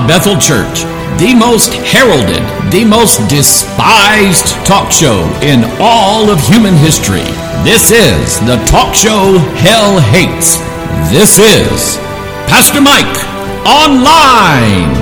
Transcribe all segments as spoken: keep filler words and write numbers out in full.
of Bethel Church, the most heralded, the most despised talk show in all of human history. This is the talk show hell hates. This is Pastor Mike Online.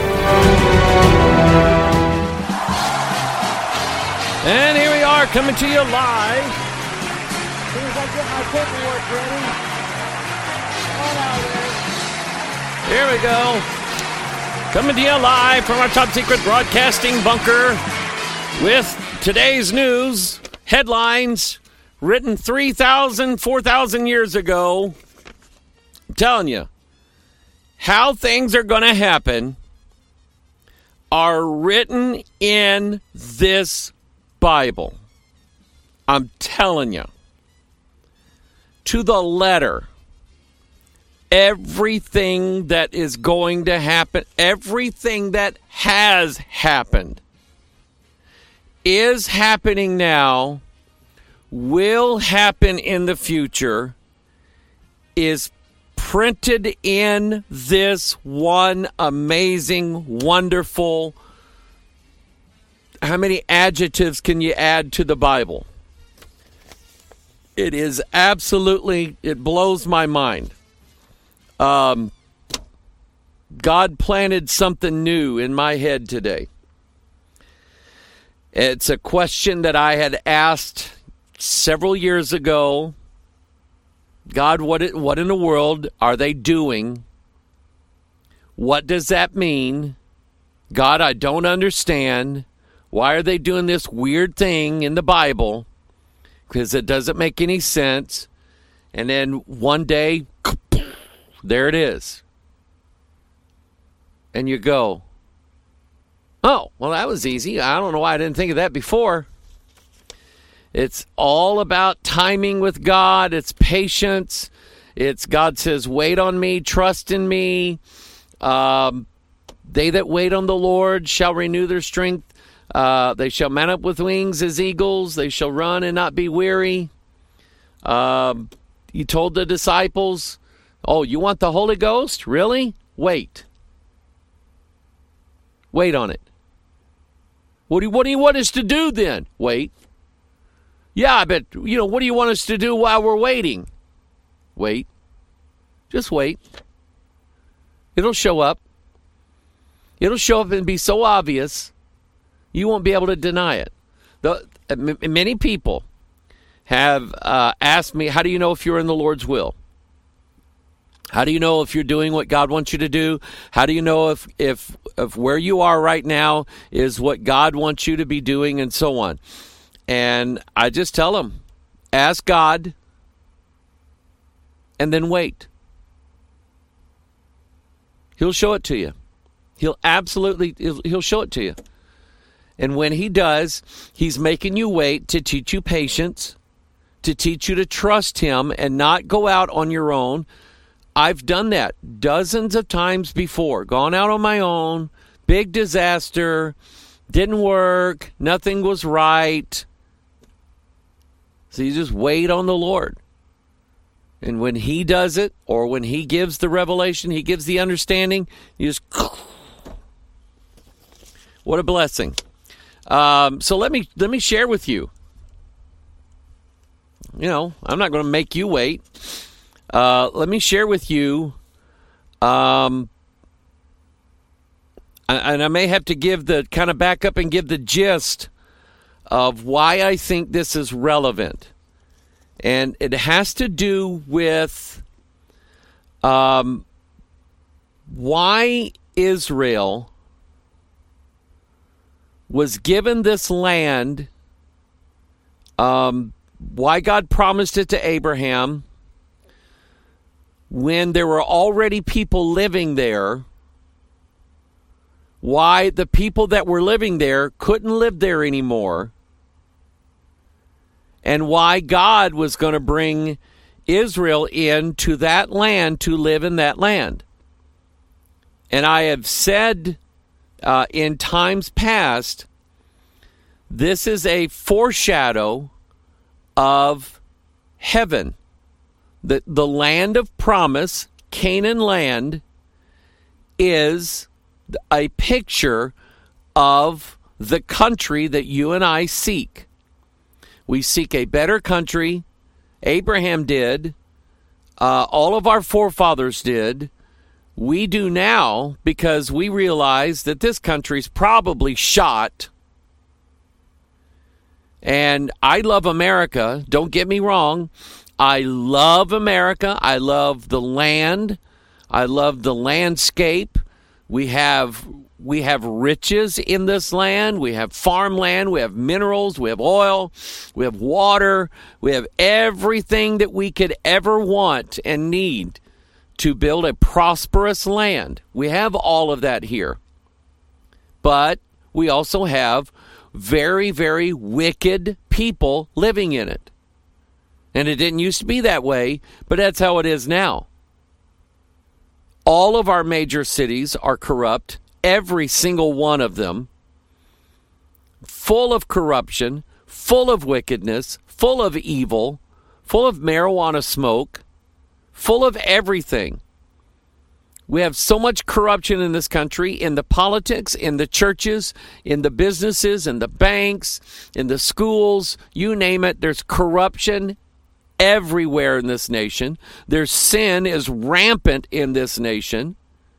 And here we are, coming to you live. As soon as I get my paperwork ready. On out there. Here we go. Coming to you live from our top secret broadcasting bunker with today's news headlines written three thousand, four thousand years ago. I'm telling you, how things are going to happen are written in this Bible. I'm telling you. To the letter. Everything that is going to happen, everything that has happened, is happening now, will happen in the future, is printed in this one amazing, wonderful. How many adjectives can you add to the Bible? It is absolutely, it blows my mind. Um, God planted something new in my head today. It's a question that I had asked several years ago. God, what what in the world are they doing? What does that mean? God, I don't understand. Why are they doing this weird thing in the Bible? Because it doesn't make any sense. And then one day, there it is. And you go, oh, well, that was easy. I don't know why I didn't think of that before. It's all about timing with God. It's patience. It's God says, wait on me, trust in me. Um, they that wait on the Lord shall renew their strength. Uh, they shall mount up with wings as eagles. They shall run and not be weary. Um, he told the disciples, oh, you want the Holy Ghost? Really? Wait. Wait on it. What do you, what do you want us to do then? Wait. Yeah, I bet, you know, what do you want us to do while we're waiting? Wait. Just wait. It'll show up. It'll show up and be so obvious, you won't be able to deny it. The, m- many people have uh, asked me, how do you know if you're in the Lord's will? How do you know if you're doing what God wants you to do? How do you know if, if, if where you are right now is what God wants you to be doing, and so on? And I just tell them, ask God and then wait. He'll show it to you. He'll absolutely, he'll, he'll show it to you. And when he does, he's making you wait to teach you patience, to teach you to trust him and not go out on your own. I've done that dozens of times before. Gone out on my own, big disaster, didn't work, nothing was right. So you just wait on the Lord. And when he does it, or when he gives the revelation, he gives the understanding, you just... What a blessing. Um, so let me let me share with you. You know, I'm not going to make you wait. Uh, let me share with you, um, and I may have to give the kind of back up and give the gist of why I think this is relevant. And it has to do with um, why Israel was given this land, um, why God promised it to Abraham, when there were already people living there, why the people that were living there couldn't live there anymore, and why God was going to bring Israel into that land to live in that land. And I have said uh, in times past, this is a foreshadow of heaven. The, the land of promise, Canaan land, is a picture of the country that you and I seek. We seek a better country. Abraham did. Uh, all of our forefathers did. We do now because we realize that this country's probably shot. And I love America. Don't get me wrong. I love America. I love the land. I love the landscape. We have we have riches in this land. We have farmland. We have minerals. We have oil. We have water. We have everything that we could ever want and need to build a prosperous land. We have all of that here. But we also have very, very wicked people living in it. And it didn't used to be that way, but that's how it is now. All of our major cities are corrupt, every single one of them, full of corruption, full of wickedness, full of evil, full of marijuana smoke, full of everything. We have so much corruption in this country, in the politics, in the churches, in the businesses, in the banks, in the schools, you name it. There's corruption everywhere in this nation. There's sin is rampant in this nation.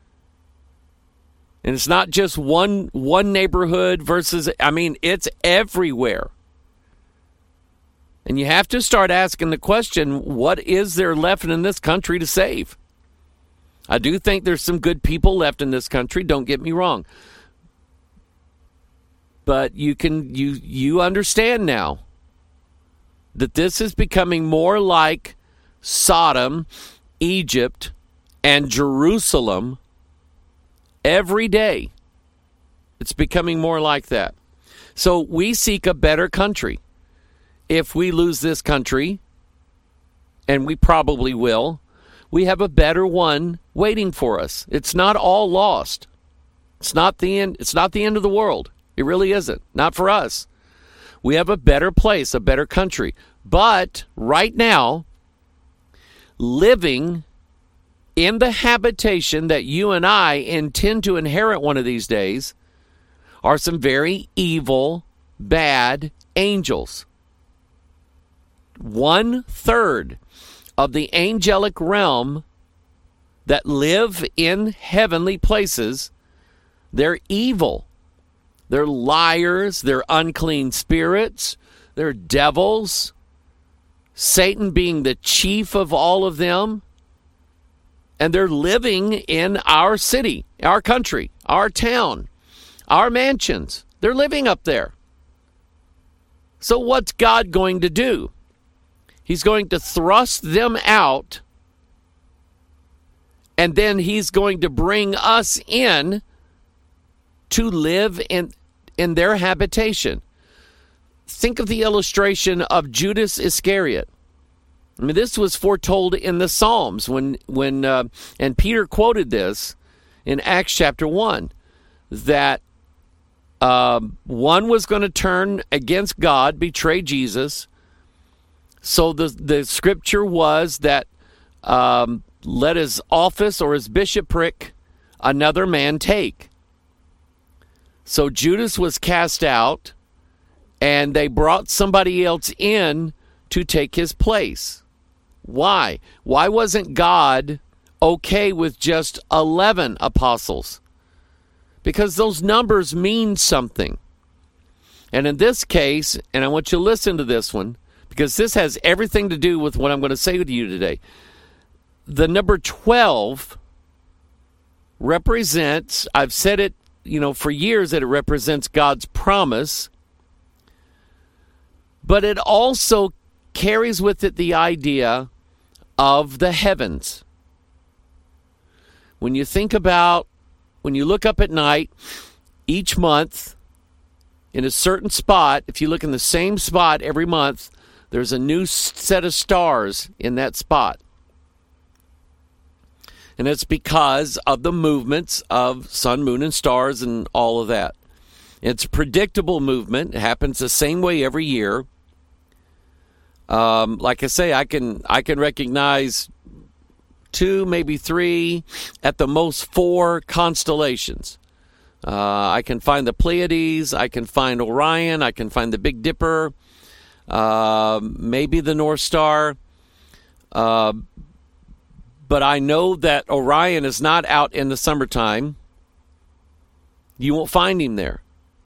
And it's not just one one neighborhood versus, I mean, it's everywhere. And you have to start asking the question, what is there left in this country to save? I do think there's some good people left in this country, don't get me wrong. But you can you you understand now that this is becoming more like Sodom, Egypt, and Jerusalem every day. It's becoming more like that. So we seek a better country. If we lose this country, and we probably will, we have a better one waiting for us. It's not all lost. It's not the end. It's not the end of the world. It really isn't. Not for us. We have a better place, a better country. But right now, living in the habitation that you and I intend to inherit one of these days are some very evil, bad angels. One third of the angelic realm that live in heavenly places, they're evil. They're liars. They're unclean spirits. They're devils. Satan being the chief of all of them. And they're living in our city, our country, our town, our mansions. They're living up there. So what's God going to do? He's going to thrust them out, and then he's going to bring us in to live in, in their habitation. Think of the illustration of Judas Iscariot. I mean, this was foretold in the Psalms when, when uh, and Peter quoted this in Acts chapter one, that um, one was going to turn against God, betray Jesus. So the the scripture was that um, let his office or his bishopric another man take. So Judas was cast out, and they brought somebody else in to take his place. Why? Why wasn't God okay with just eleven apostles? Because those numbers mean something. And in this case, and I want you to listen to this one, because this has everything to do with what I'm going to say to you today. The number twelve represents, I've said it, you know, for years, that it represents God's promise, but it also carries with it the idea of the heavens. When you think about, when you look up at night, each month, in a certain spot, if you look in the same spot every month, there's a new set of stars in that spot. And it's because of the movements of sun, moon, and stars and all of that. It's a predictable movement. It happens the same way every year. Um, like I say, I can I can recognize two, maybe three, at the most four constellations. Uh, I can find the Pleiades. I can find Orion. I can find the Big Dipper. Uh, maybe the North Star. Uh, but I know that Orion is not out in the summertime. You won't find him there.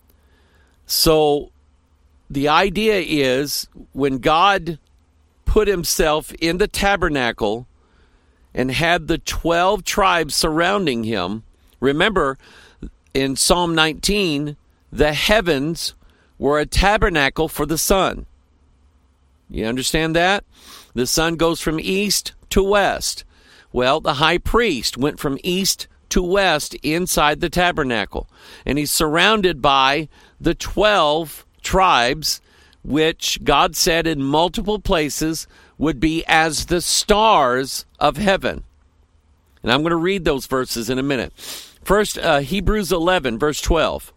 So the idea is when God put himself in the tabernacle and had the twelve tribes surrounding him, remember in Psalm nineteen, the heavens were a tabernacle for the sun. You understand that? The sun goes from east to west. Well, the high priest went from east to west inside the tabernacle. And he's surrounded by the twelve tribes, which God said in multiple places would be as the stars of heaven. And I'm going to read those verses in a minute. First, uh, Hebrews eleven, verse twelve.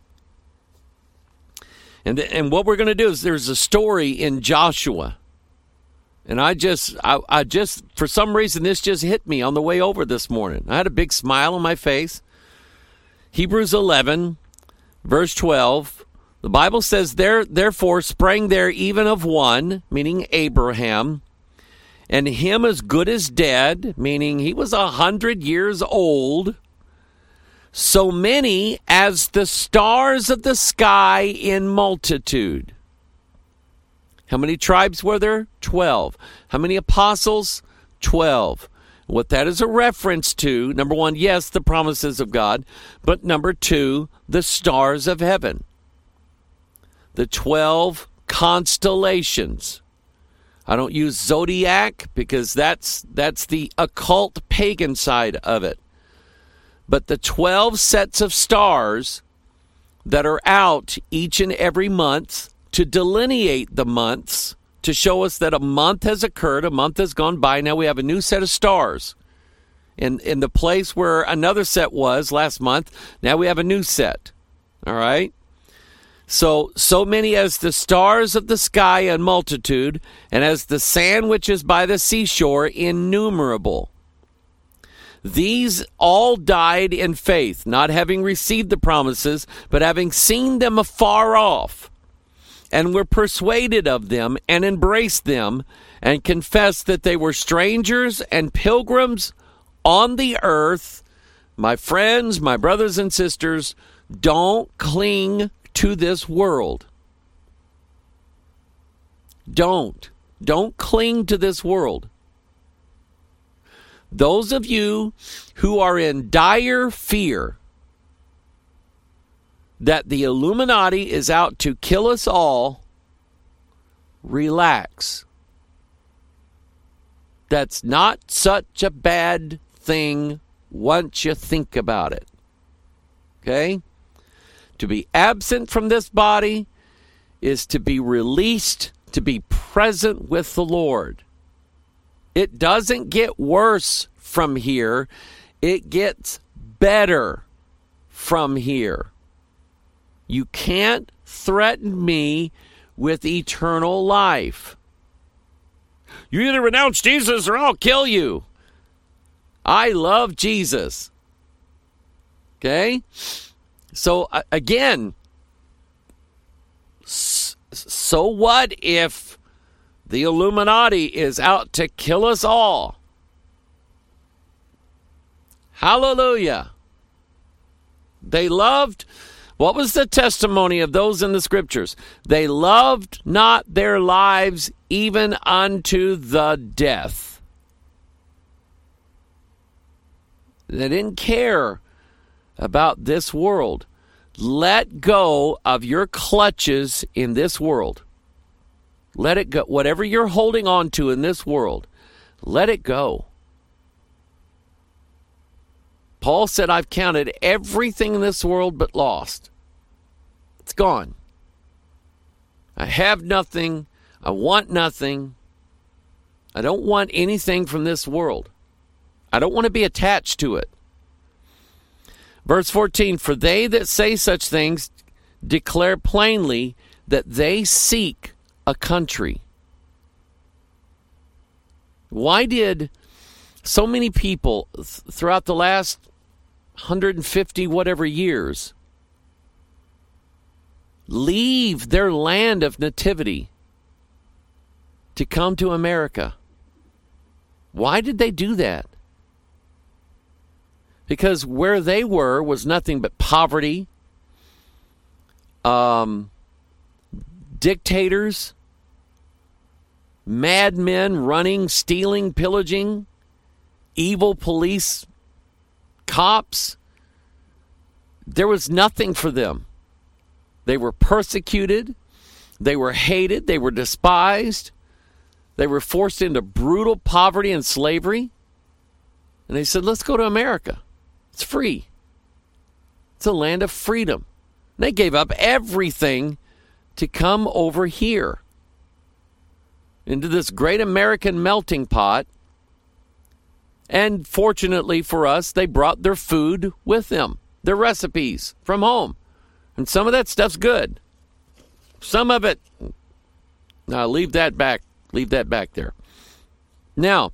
And, th- and what we're going to do is there's a story in Joshua. And I just, I, I just, for some reason, this just hit me on the way over this morning. I had a big smile on my face. Hebrews eleven, verse twelve. The Bible says, there, therefore sprang there even of one, meaning Abraham, and him as good as dead, meaning he was a hundred years old, so many as the stars of the sky in multitude. How many tribes were there? Twelve. How many apostles? Twelve. What that is a reference to, number one, yes, the promises of God, but number two, the stars of heaven. The twelve constellations. I don't use zodiac because that's that's the occult pagan side of it. But the twelve sets of stars that are out each and every month to delineate the months, to show us that a month has occurred, a month has gone by, now we have a new set of stars. In, in the place where another set was last month, now we have a new set. All right? So, so many as the stars of the sky in multitude, and as the sand which is by the seashore innumerable. These all died in faith, not having received the promises, but having seen them afar off, and were persuaded of them, and embraced them, and confessed that they were strangers and pilgrims on the earth. My friends, my brothers and sisters, don't cling to this world. Don't. Don't cling to this world. Those of you who are in dire fear that the Illuminati is out to kill us all, relax. That's not such a bad thing once you think about it. Okay? To be absent from this body is to be released, to be present with the Lord. It doesn't get worse from here. It gets better from here. You can't threaten me with eternal life. You either renounce Jesus or I'll kill you. I love Jesus. Okay? So, uh, again, s- so what if the Illuminati is out to kill us all? Hallelujah. They loved, what was the testimony of those in the scriptures? They loved not their lives even unto the death. They didn't care about this world. Let go of your clutches in this world. Let it go. Whatever you're holding on to in this world, let it go. Paul said, I've counted everything in this world but lost. It's gone. I have nothing. I want nothing. I don't want anything from this world. I don't want to be attached to it. Verse fourteen, for they that say such things declare plainly that they seek a country. Why did so many people th- throughout the last one hundred fifty whatever years leave their land of nativity to come to America. Why did they do that? Because where they were was nothing but poverty, um, dictators, madmen running, stealing, pillaging, evil police, cops. There was nothing for them. They were persecuted. They were hated. They were despised. They were forced into brutal poverty and slavery. And they said, let's go to America. It's free. It's a land of freedom. And they gave up everything to come over here into this great American melting pot. And fortunately for us, they brought their food with them, their recipes from home. And some of that stuff's good. Some of it, now leave that back. Leave that back there. Now,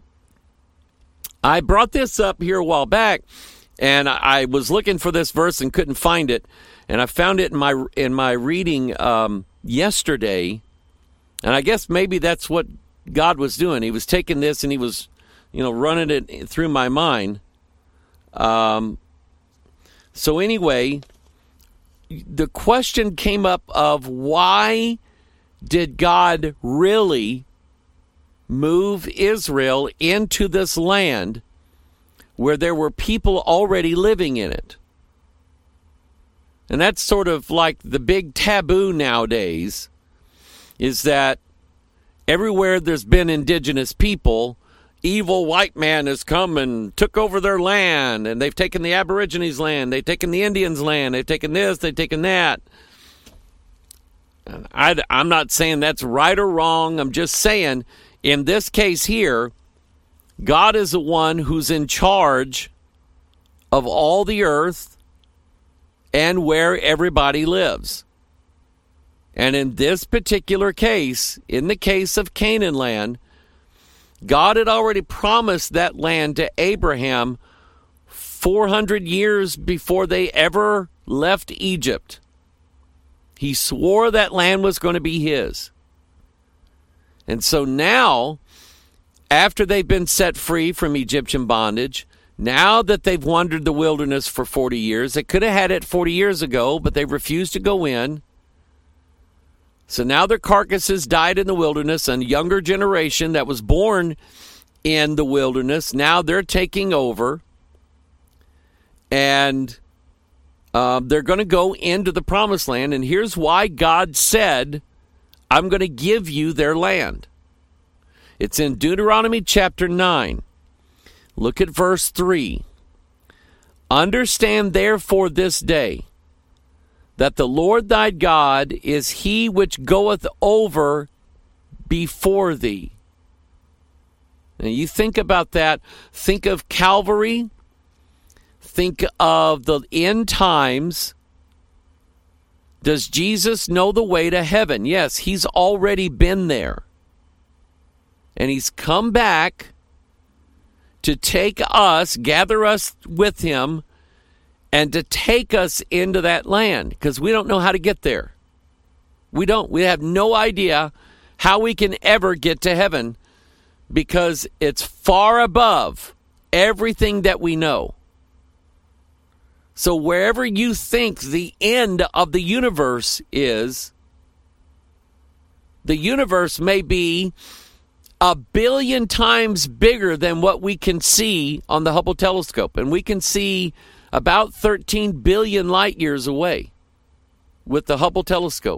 I brought this up here a while back, and I was looking for this verse and couldn't find it. And I found it in my in my reading um, yesterday. And I guess maybe that's what God was doing. He was taking this and he was, you know, running it through my mind. Um. So anyway, the question came up of why did God really move Israel into this land where there were people already living in it? And that's sort of like the big taboo nowadays, is that everywhere there's been indigenous people, evil white man has come and took over their land, and they've taken the Aborigines' land, they've taken the Indians' land, they've taken this, they've taken that. I, I'm not saying that's right or wrong. I'm just saying, in this case here, God is the one who's in charge of all the earth and where everybody lives. And in this particular case, in the case of Canaan land, God had already promised that land to Abraham four hundred years before they ever left Egypt. He swore that land was going to be his. And so now, after they've been set free from Egyptian bondage, now that they've wandered the wilderness for forty years, they could have had it forty years ago, but they refused to go in. So now their carcasses died in the wilderness, and a younger generation that was born in the wilderness, now they're taking over, and uh, they're going to go into the promised land. And here's why God said, I'm going to give you their land. It's in Deuteronomy chapter nine. Look at verse three. Understand therefore this day that the Lord thy God is he which goeth over before thee. Now you think about that. Think of Calvary. Think of the end times. Does Jesus know the way to heaven? Yes, he's already been there. And he's come back to take us, gather us with him, and to take us into that land, because we don't know how to get there. We don't. We have no idea how we can ever get to heaven, because it's far above everything that we know. So wherever you think the end of the universe is, the universe may be a billion times bigger than what we can see on the Hubble telescope. And we can see about thirteen billion light years away with the Hubble telescope.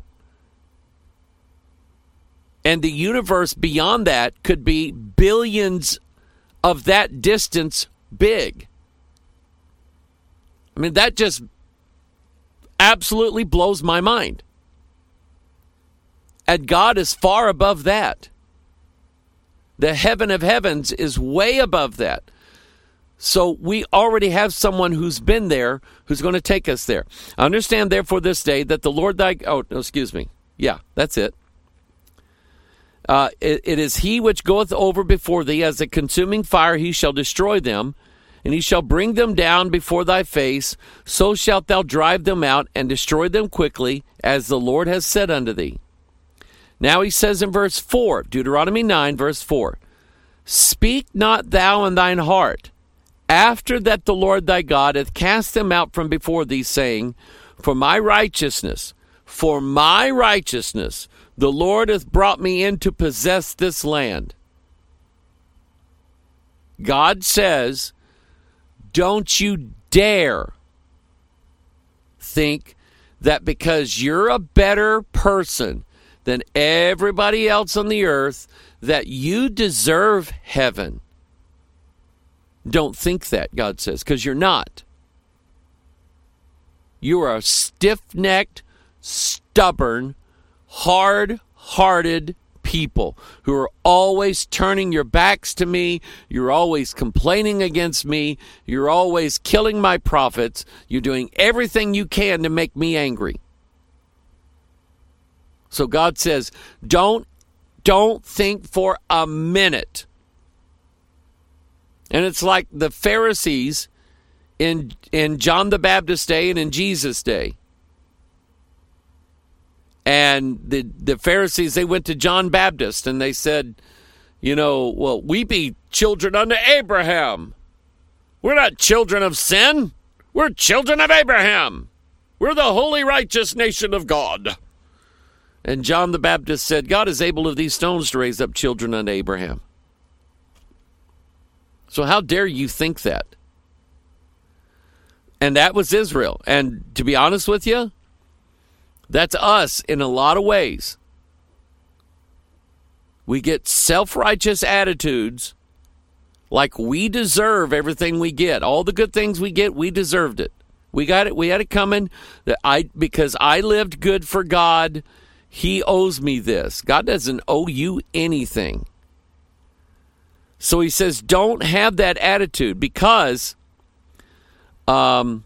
And the universe beyond that could be billions of that distance big. I mean, that just absolutely blows my mind. And God is far above that. The heaven of heavens is way above that. So we already have someone who's been there, who's going to take us there. Understand, therefore, this day that the Lord thy... Oh, no, excuse me. Yeah, that's it. Uh, it. It is he which goeth over before thee as a consuming fire, he shall destroy them. and he shall bring them down before thy face. So shalt thou drive them out and destroy them quickly, as the Lord has said unto thee. Now he says in verse four, Deuteronomy nine, verse four, speak not thou in thine heart, after that the Lord thy God hath cast them out from before thee, saying, For my righteousness, for my righteousness, the Lord hath brought me in to possess this land. God says, don't you dare think that because you're a better person than everybody else on the earth, that you deserve heaven. Don't think that, God says, because you're not. You are a stiff-necked, stubborn, hard-hearted people who are always turning your backs to me. You're always complaining against me. You're always killing my prophets. You're doing everything you can to make me angry. So God says, don't, don't think for a minute. And it's like the Pharisees in, in John the Baptist's day and in Jesus' day. And the, the Pharisees, they went to John Baptist and they said, you know, well, we be children unto Abraham. We're not children of sin. We're children of Abraham. We're the holy, righteous nation of God. And John the Baptist said, God is able of these stones to raise up children unto Abraham. So how dare you think that? And that was Israel. And to be honest with you, that's us in a lot of ways. We get self-righteous attitudes like we deserve everything we get. All the good things we get, we deserved it. We got it. We had it coming. That I because I lived good for God, he owes me this. God doesn't owe you anything. So he says, don't have that attitude because um,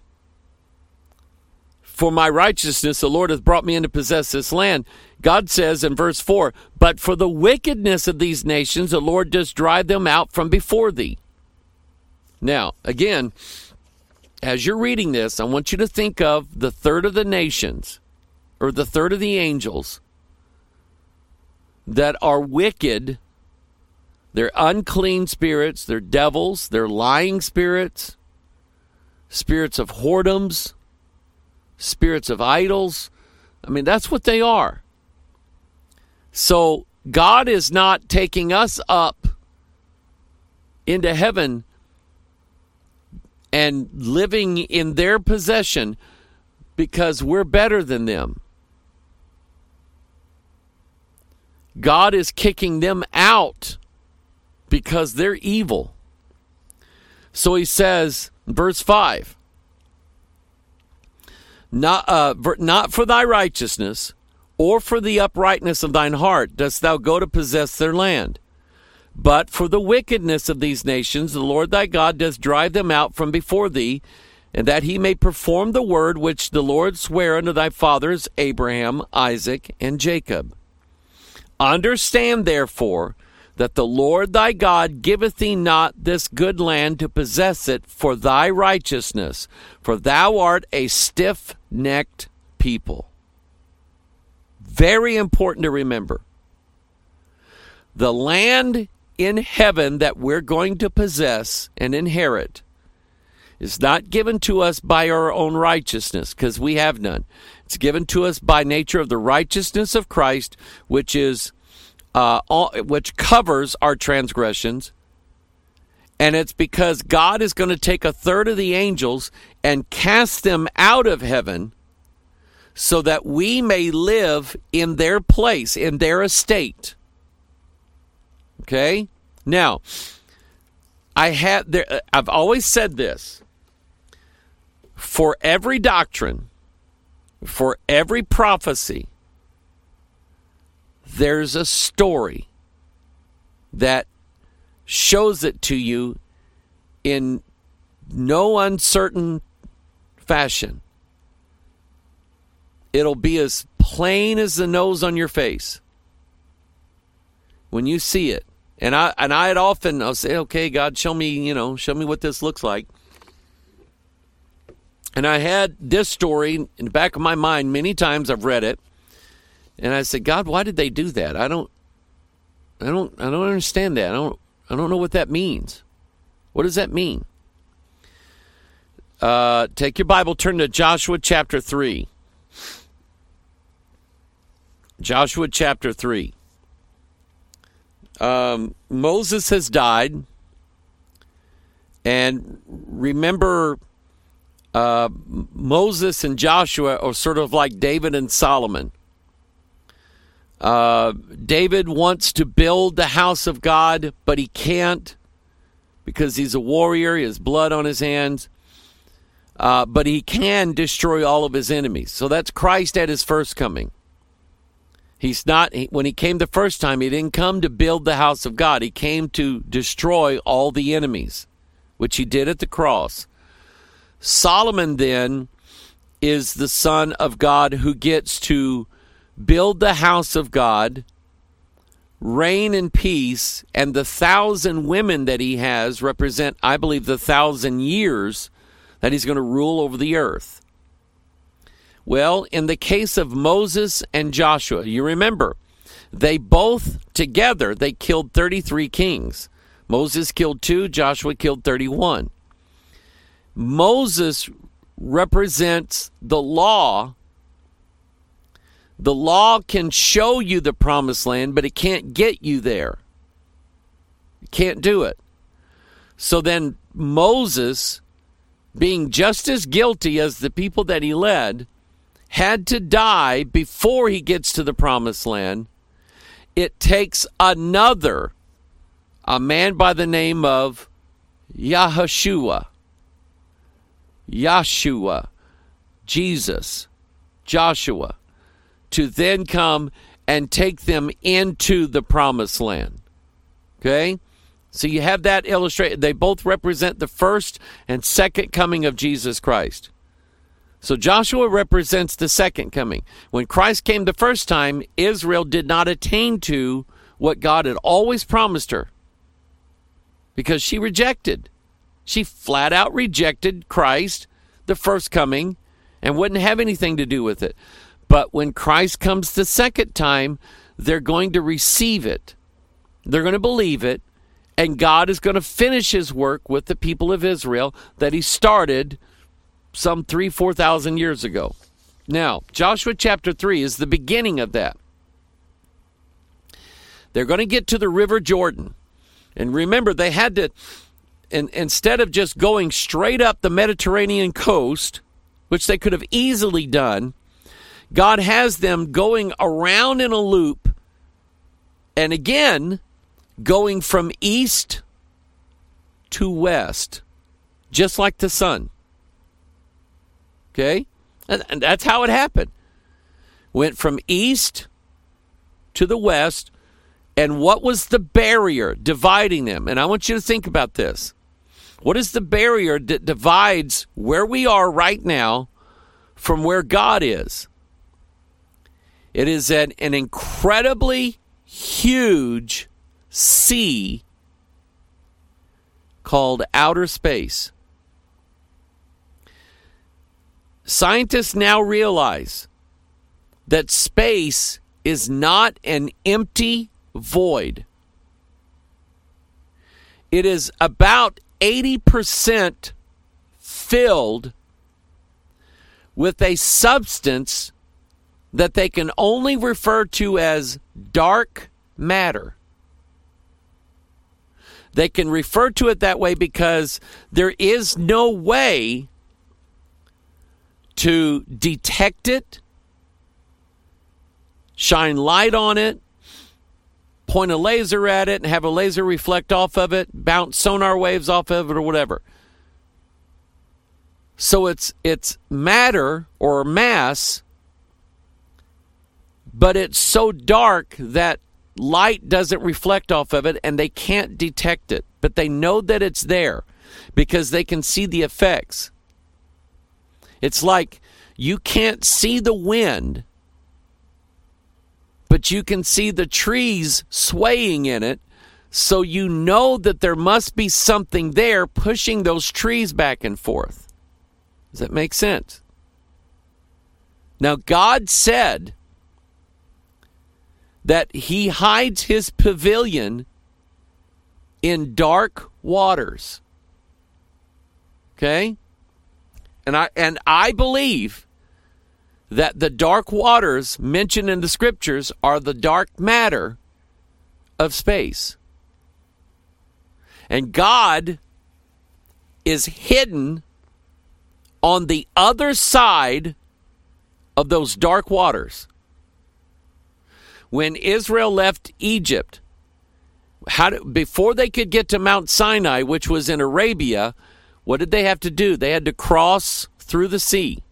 for my righteousness, the Lord hath brought me in to possess this land. God says in verse four, but for the wickedness of these nations, the Lord does drive them out from before thee. Now, again, as you're reading this, I want you to think of the third of the nations, or the third of the angels, that are wicked. They're unclean spirits, they're devils, they're lying spirits, spirits of whoredoms, spirits of idols. I mean, that's what they are. So God is not taking us up into heaven and living in their possession because we're better than them. God is kicking them out because they're evil. So he says, verse five, not, uh, not for thy righteousness or for the uprightness of thine heart dost thou go to possess their land. But for the wickedness of these nations, the Lord thy God doth drive them out from before thee, and that he may perform the word which the Lord sware unto thy fathers Abraham, Isaac, and Jacob. Understand, therefore, that the Lord thy God giveth thee not this good land to possess it for thy righteousness, for thou art a stiff-necked people. Very important to remember. The land in heaven that we're going to possess and inherit is not given to us by our own righteousness, because we have none. It's given to us by nature of the righteousness of Christ, which is uh, all, which covers our transgressions. And it's because God is going to take a third of the angels and cast them out of heaven so that we may live in their place, in their estate. Okay? Now, I have there, I've always said this. For every doctrine, for every prophecy, there's a story that shows it to you in no uncertain fashion. It'll be as plain as the nose on your face when you see it. And I and I had often, I'll say, okay, God, show me, you know, show me what this looks like. And I had this story in the back of my mind many times. I've read it. And I said, God, why did they do that? I don't, I don't, I don't understand that. I don't, I don't know what that means. What does that mean? Uh, take your Bible, turn to Joshua chapter three. Joshua chapter three. Um, Moses has died. And remember, uh, Moses and Joshua are sort of like David and Solomon. Uh, David wants to build the house of God, but he can't because he's a warrior. He has blood on his hands. Uh, but he can destroy all of his enemies. So that's Christ at his first coming. He's not, when he came the first time, he didn't come to build the house of God. He came to destroy all the enemies, which he did at the cross. Solomon then is the son of God who gets to build the house of God, reign in peace, and the thousand women that he has represent, I believe, the thousand years that he's going to rule over the earth. Well, in the case of Moses and Joshua, you remember, they both together, they killed thirty-three kings. Moses killed two, Joshua killed thirty-one. Moses represents the law. The law can show you the promised land, but it can't get you there. It can't do it. So then Moses, being just as guilty as the people that he led, had to die before he gets to the promised land. It takes another, a man by the name of Yahushua, Yahshua, Jesus, Joshua, to then come and take them into the promised land. Okay? So you have that illustrated. They both represent the first and second coming of Jesus Christ. So Joshua represents the second coming. When Christ came the first time, Israel did not attain to what God had always promised her because she rejected. She flat out rejected Christ, the first coming, and wouldn't have anything to do with it. But when Christ comes the second time, they're going to receive it. They're going to believe it. And God is going to finish his work with the people of Israel that he started some three, four thousand years ago. Now, Joshua chapter three is the beginning of that. They're going to get to the River Jordan. And remember, they had to, and instead of just going straight up the Mediterranean coast, which they could have easily done, God has them going around in a loop, and again, going from east to west, just like the sun. Okay? And, and that's how it happened. Went from east to the west, and what was the barrier dividing them? And I want you to think about this. What is the barrier that divides where we are right now from where God is? It is an, an incredibly huge sea called outer space. Scientists now realize that space is not an empty void. It is about eighty percent filled with a substance that they can only refer to as dark matter. They can refer to it that way because there is no way to detect it, shine light on it, point a laser at it and have a laser reflect off of it, bounce sonar waves off of it or whatever. So it's it's matter or mass, but it's so dark that light doesn't reflect off of it and they can't detect it. But they know that it's there because they can see the effects. It's like you can't see the wind, but you can see the trees swaying in it So you know that there must be something there pushing those trees back and forth. Does that make sense? Now, God said that he hides his pavilion in dark waters. Okay? And I and I believe that the dark waters mentioned in the scriptures are the dark matter of space. And God is hidden on the other side of those dark waters. When Israel left Egypt, how do, before they could get to Mount Sinai, which was in Arabia, what did they have to do? They had to cross through the sea.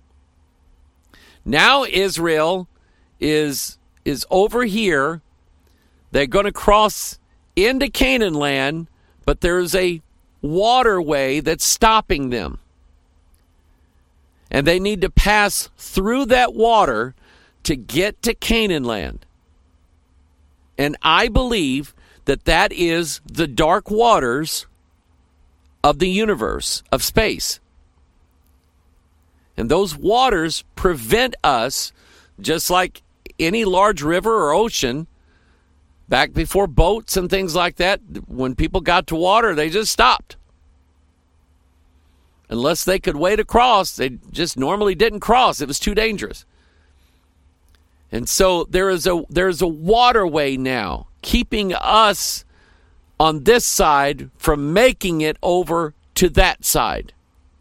Now Israel is, is over here. They're going to cross into Canaan land, but there's a waterway that's stopping them. And they need to pass through that water to get to Canaan land. And I believe that that is the dark waters of the universe, of space. And those waters prevent us, just like any large river or ocean, back before boats and things like that, when people got to water, they just stopped. Unless they could wade across, they just normally didn't cross. It was too dangerous. And so there is a there's a waterway now keeping us on this side from making it over to that side.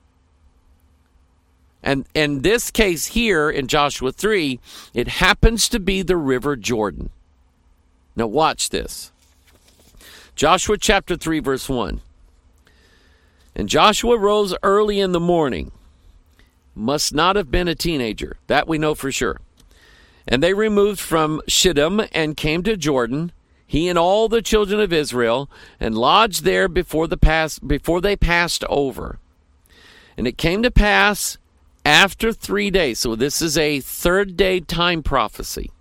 And in this case here in Joshua three, it happens to be the River Jordan. Now watch this. Joshua chapter three, verse one. And Joshua rose early in the morning. Must not have been a teenager. That we know for sure. And they removed from Shittim and came to Jordan, he and all the children of Israel, and lodged there before the pass before they passed over. And it came to pass after three days. So this is a third day time prophecy.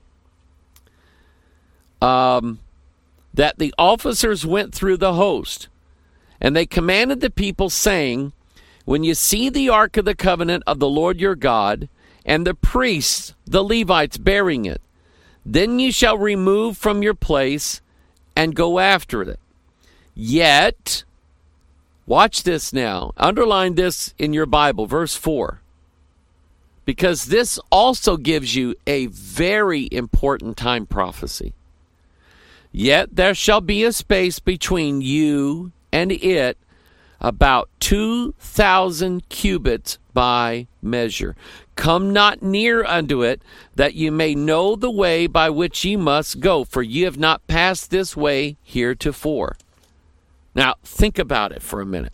Um, that the officers went through the host. And they commanded the people, saying, when you see the ark of the covenant of the Lord your God, and the priests, the Levites, bearing it, then you shall remove from your place and go after it. Yet, watch this now. Underline this in your Bible, verse four. Because this also gives you a very important time prophecy. Yet there shall be a space between you and it, about two thousand cubits by measure. Come not near unto it, that you may know the way by which ye must go, for ye have not passed this way heretofore. Now, think about it for a minute.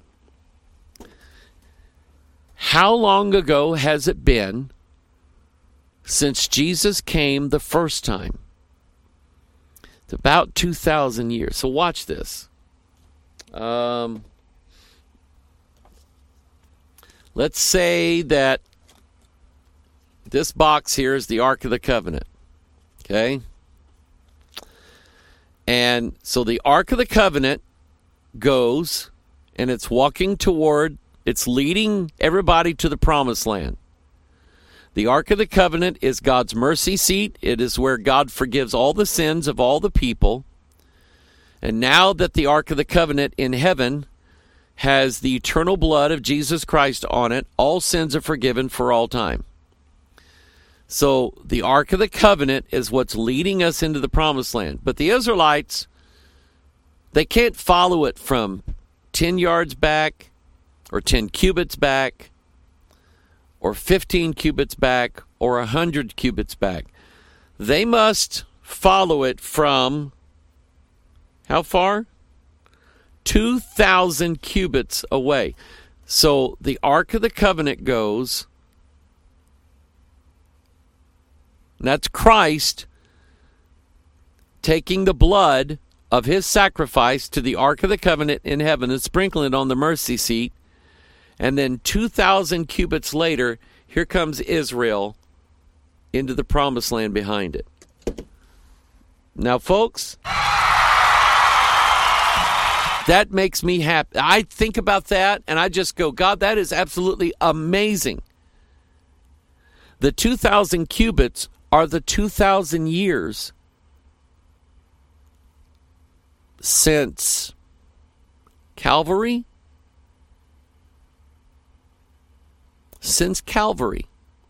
How long ago has it been since Jesus came the first time? It's about two thousand years. So watch this. Um, let's say that this box here is the Ark of the Covenant. Okay? And so the Ark of the Covenant goes, and it's walking toward, it's leading everybody to the Promised Land. The Ark of the Covenant is God's mercy seat. It is where God forgives all the sins of all the people. And now that the Ark of the Covenant in heaven has the eternal blood of Jesus Christ on it, all sins are forgiven for all time. So the Ark of the Covenant is what's leading us into the Promised Land. But the Israelites, they can't follow it from ten yards back or ten cubits back or fifteen cubits back or one hundred cubits back. They must follow it from how far? two thousand cubits away. So the Ark of the Covenant goes, and that's Christ taking the blood of his sacrifice to the Ark of the Covenant in heaven and sprinkling it on the mercy seat. And then two thousand cubits later, here comes Israel into the Promised Land behind it. Now, folks, that makes me happy. I think about that and I just go, God, that is absolutely amazing. The two thousand cubits are the two thousand years since Calvary. Since Calvary,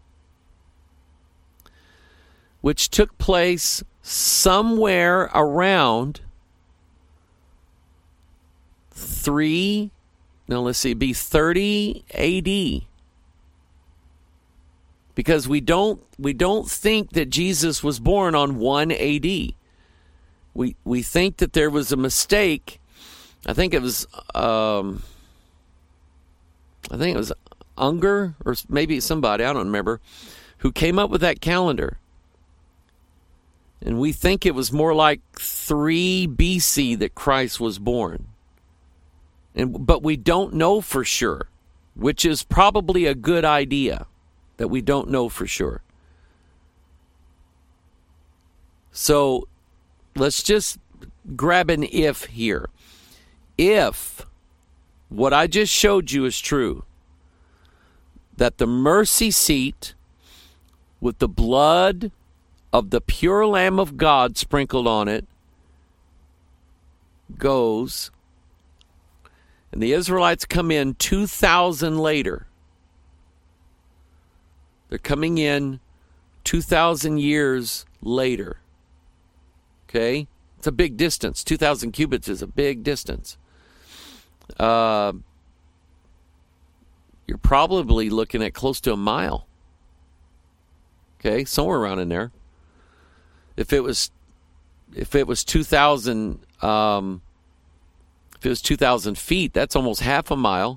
which took place somewhere around three, no, let's see, it'd be thirty A D. Because we don't we don't think that Jesus was born on one A D. We we think that there was a mistake. I think it was um, I think it was Unger or maybe somebody, I don't remember, who came up with that calendar. And we think it was more like three B C that Christ was born. And but we don't know for sure, which is probably a good idea that we don't know for sure. So let's just grab an if here. If what I just showed you is true, that the mercy seat with the blood of the pure Lamb of God sprinkled on it goes, and the Israelites come in two thousand later. They're coming in two thousand years later. Okay? It's a big distance. two thousand cubits is a big distance. Uh, you're probably looking at close to a mile. Okay? Somewhere around in there. If it was if it was two thousand um, if it was two thousand feet, that's almost half a mile.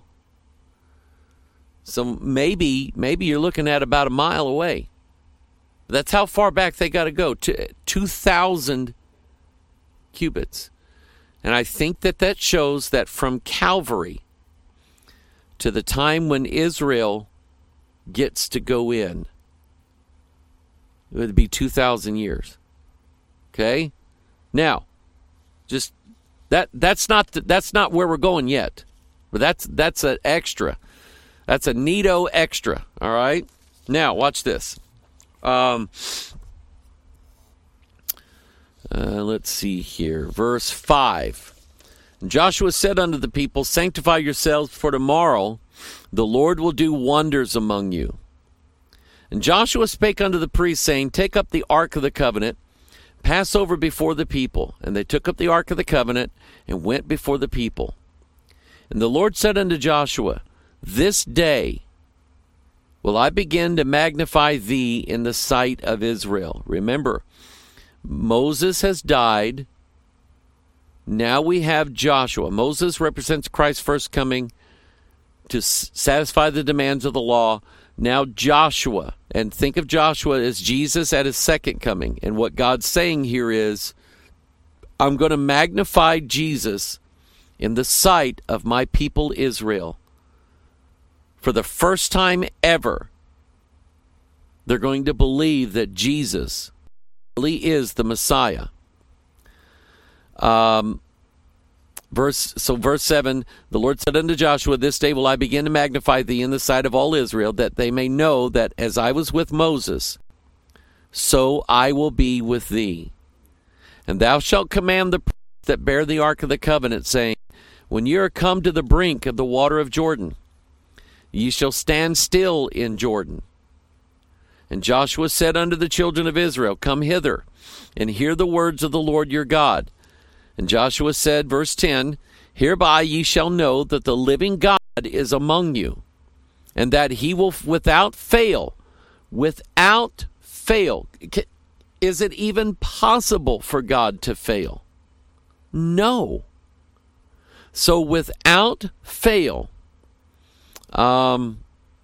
So maybe maybe you're looking at about a mile away. That's how far back they got to go, to two thousand cubits. And I think that that shows that from Calvary to the time when Israel gets to go in, it would be two thousand years. Okay? Now, just that that's not the, that's not where we're going yet. But that's that's an extra. That's a neato extra, all right? Now, watch this. Um, uh, let's see here. Verse five. Joshua said unto the people, sanctify yourselves, for tomorrow the Lord will do wonders among you. And Joshua spake unto the priests, saying, take up the ark of the covenant, pass over before the people. And they took up the ark of the covenant, and went before the people. And the Lord said unto Joshua, this day will I begin to magnify thee in the sight of Israel. Remember, Moses has died. Now we have Joshua. Moses represents Christ's first coming to s- satisfy the demands of the law. Now Joshua, and think of Joshua as Jesus at his second coming. And what God's saying here is, I'm going to magnify Jesus in the sight of my people Israel. For the first time ever, they're going to believe that Jesus really is the Messiah. Um, verse so verse seven, the Lord said unto Joshua, this day will I begin to magnify thee in the sight of all Israel, that they may know that as I was with Moses, so I will be with thee. And thou shalt command the priests that bear the ark of the covenant, saying, when ye are come to the brink of the water of Jordan, ye shall stand still in Jordan. And Joshua said unto the children of Israel, come hither, and hear the words of the Lord your God. And Joshua said, verse ten, hereby ye shall know that the living God is among you, and that he will without fail, without fail. Is it even possible for God to fail? No. So without fail, um,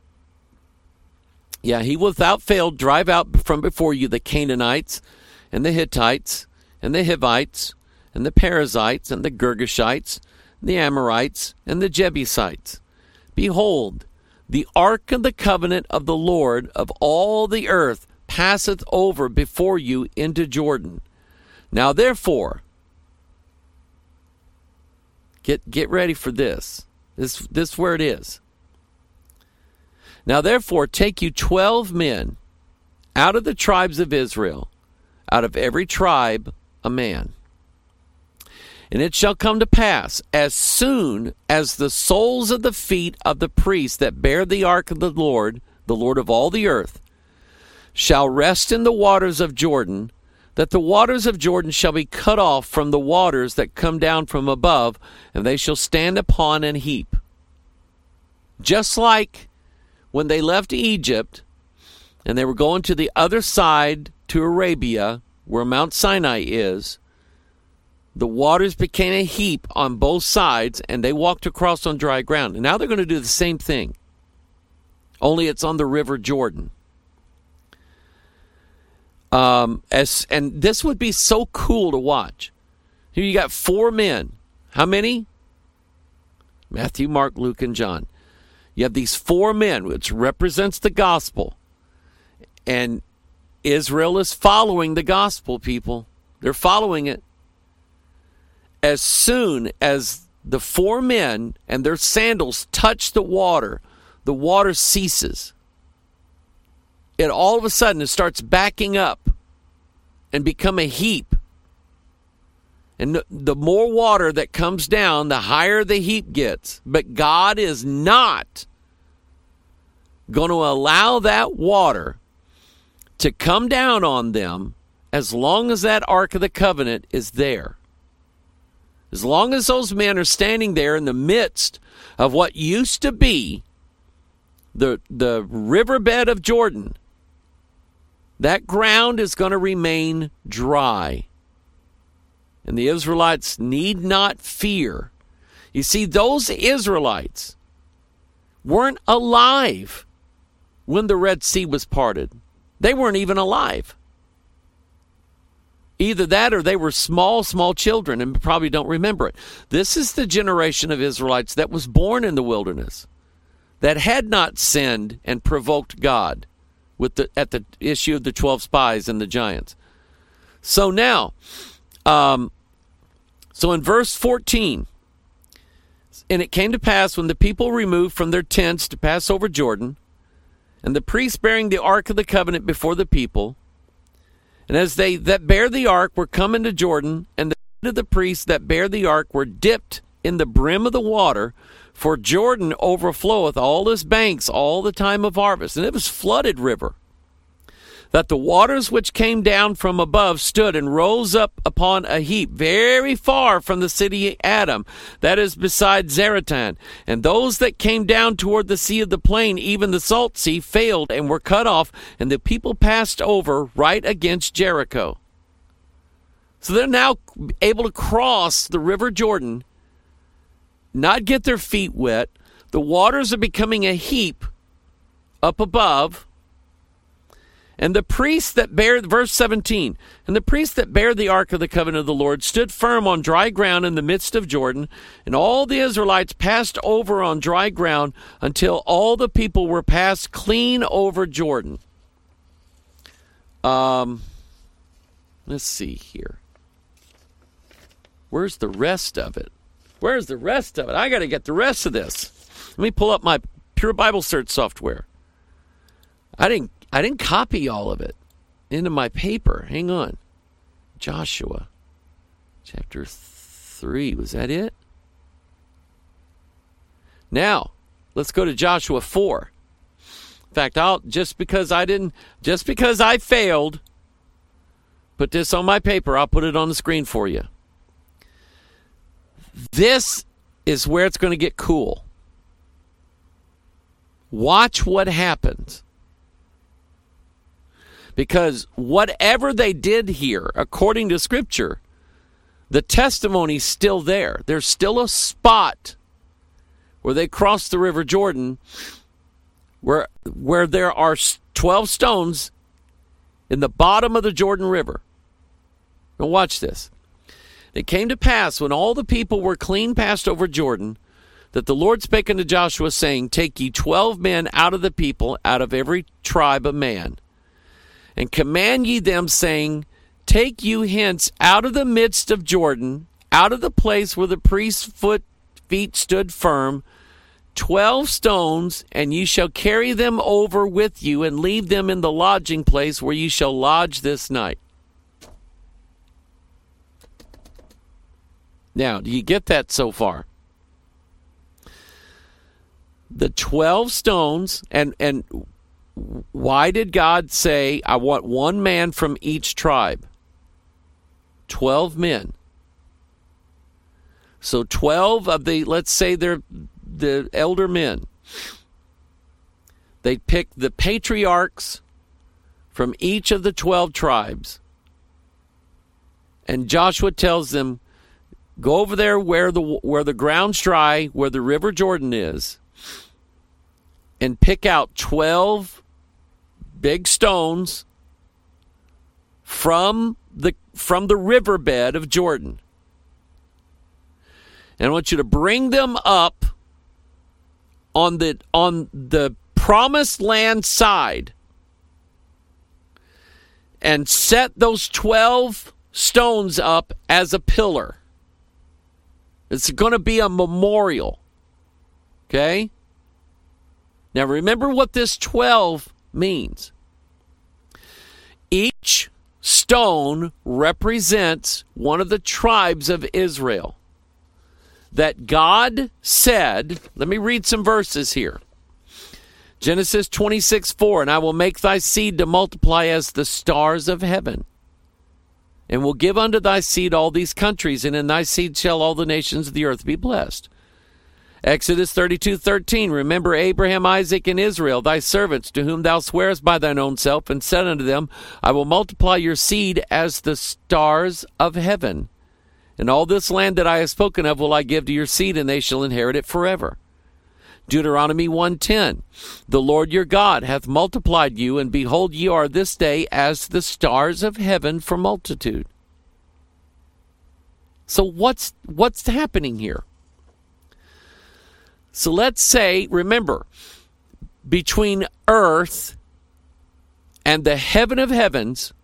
yeah, he will without fail drive out from before you the Canaanites, and the Hittites, and the Hivites, and the Perizzites, and the Girgashites, the Amorites, and the Jebusites. Behold, the ark of the covenant of the Lord of all the earth passeth over before you into Jordan. Now therefore, Get get ready for this. This this is where it is. Now therefore take you twelve men out of the tribes of Israel, out of every tribe a man. And it shall come to pass, as soon as the soles of the feet of the priests that bear the ark of the Lord, the Lord of all the earth, shall rest in the waters of Jordan, that the waters of Jordan shall be cut off from the waters that come down from above, and they shall stand upon an heap. Just like when they left Egypt, and they were going to the other side to Arabia, where Mount Sinai is, the waters became a heap on both sides, and they walked across on dry ground. And now they're going to do the same thing, only it's on the river Jordan. Um, as and this would be so cool to watch. Here you got four men. How many? Matthew, Mark, Luke, and John. You have these four men, which represents the gospel. And Israel is following the gospel, people. They're following it. As soon as the four men and their sandals touch the water, the water ceases. It all of a sudden it starts backing up and become a heap. And the more water that comes down, the higher the heap gets. But God is not going to allow that water to come down on them as long as that Ark of the Covenant is there. As long as those men are standing there in the midst of what used to be the, the riverbed of Jordan, that ground is going to remain dry. And the Israelites need not fear. You see, those Israelites weren't alive when the Red Sea was parted. They weren't even alive. Either that or they were small, small children and probably don't remember it. This is the generation of Israelites that was born in the wilderness, that had not sinned and provoked God with the at the issue of the twelve spies and the giants. So now, um, so in verse fourteen, and it came to pass when the people removed from their tents to pass over Jordan, and the priests bearing the ark of the covenant before the people, and as they that bear the ark were come into Jordan, and the feet of the priests that bear the ark were dipped in the brim of the water, for Jordan overfloweth all his banks all the time of harvest. And it was flooded river, that the waters which came down from above stood and rose up upon a heap very far from the city Adam, that is beside Zaratan. And those that came down toward the sea of the plain, even the salt sea, failed and were cut off, and the people passed over right against Jericho. So they're now able to cross the river Jordan, not get their feet wet. The waters are becoming a heap up above. And the priests that bear, verse seventeen, and the priests that bear the ark of the covenant of the Lord stood firm on dry ground in the midst of Jordan, and all the Israelites passed over on dry ground until all the people were passed clean over Jordan. Um, let's see here. Where's the rest of it? Where's the rest of it? I got to get the rest of this. Let me pull up my Pure Bible Search software. I didn't I didn't copy all of it into my paper. Hang on. Joshua chapter three. Was that it? Now, let's go to Joshua four. In fact, I'll just because I didn't just because I failed put this on my paper, I'll put it on the screen for you. This is where it's going to get cool. Watch what happens. Because whatever they did here, according to Scripture, the testimony's still there. There's still a spot where they crossed the River Jordan where, where there are twelve stones in the bottom of the Jordan River. Now watch this. It came to pass, when all the people were clean passed over Jordan, that the Lord spake unto Joshua, saying, Take ye twelve men out of the people, out of every tribe a man, and command ye them, saying, Take you hence out of the midst of Jordan, out of the place where the priest's foot feet stood firm, twelve stones, and you shall carry them over with you and leave them in the lodging place where you shall lodge this night. Now, do you get that so far? The twelve stones, and, and why did God say, I want one man from each tribe? Twelve men. So twelve of the, let's say they're the elder men. They pick the patriarchs from each of the twelve tribes. And Joshua tells them, go over there where the where the ground's dry, where the river Jordan is, and pick out twelve big stones from the from the riverbed of Jordan. And I want you to bring them up on the on the promised land side and set those twelve stones up as a pillar. It's going to be a memorial. Okay? Now remember what this twelve means. Each stone represents one of the tribes of Israel that God said, let me read some verses here. Genesis twenty-six four, and I will make thy seed to multiply as the stars of heaven, and will give unto thy seed all these countries, and in thy seed shall all the nations of the earth be blessed. Exodus thirty-two thirteen, remember Abraham, Isaac, and Israel, thy servants, to whom thou swearest by thine own self, and said unto them, I will multiply your seed as the stars of heaven. And all this land that I have spoken of will I give to your seed, and they shall inherit it forever. Deuteronomy one ten, the Lord your God hath multiplied you, and behold, ye are this day as the stars of heaven for multitude. So what's what's happening here? So let's say, remember, between earth and the heaven of heavens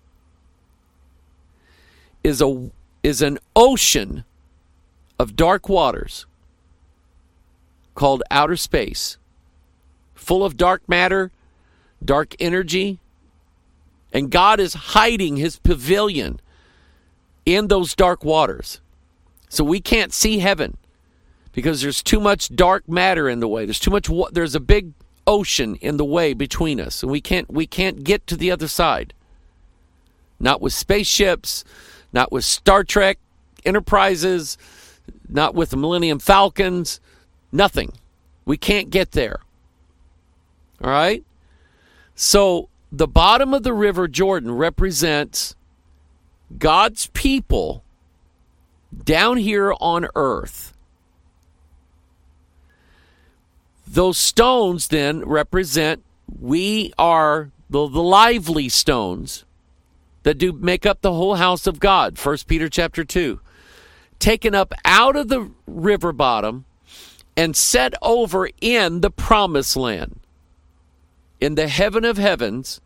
is a is an ocean of dark waters called outer space, full of dark matter, dark energy, and God is hiding his pavilion in those dark waters. So we can't see heaven because there's too much dark matter in the way. There's too much wa- there's a big ocean in the way between us, and we can't we can't get to the other side. Not with spaceships, not with Star Trek Enterprises, not with the Millennium Falcons, nothing. We can't get there. All right? So the bottom of the river Jordan represents God's people down here on earth. Those stones then represent, we are the, the lively stones that do make up the whole house of God. First Peter chapter two. Taken up out of the river bottom and set over in the promised land, in the heaven of heavens,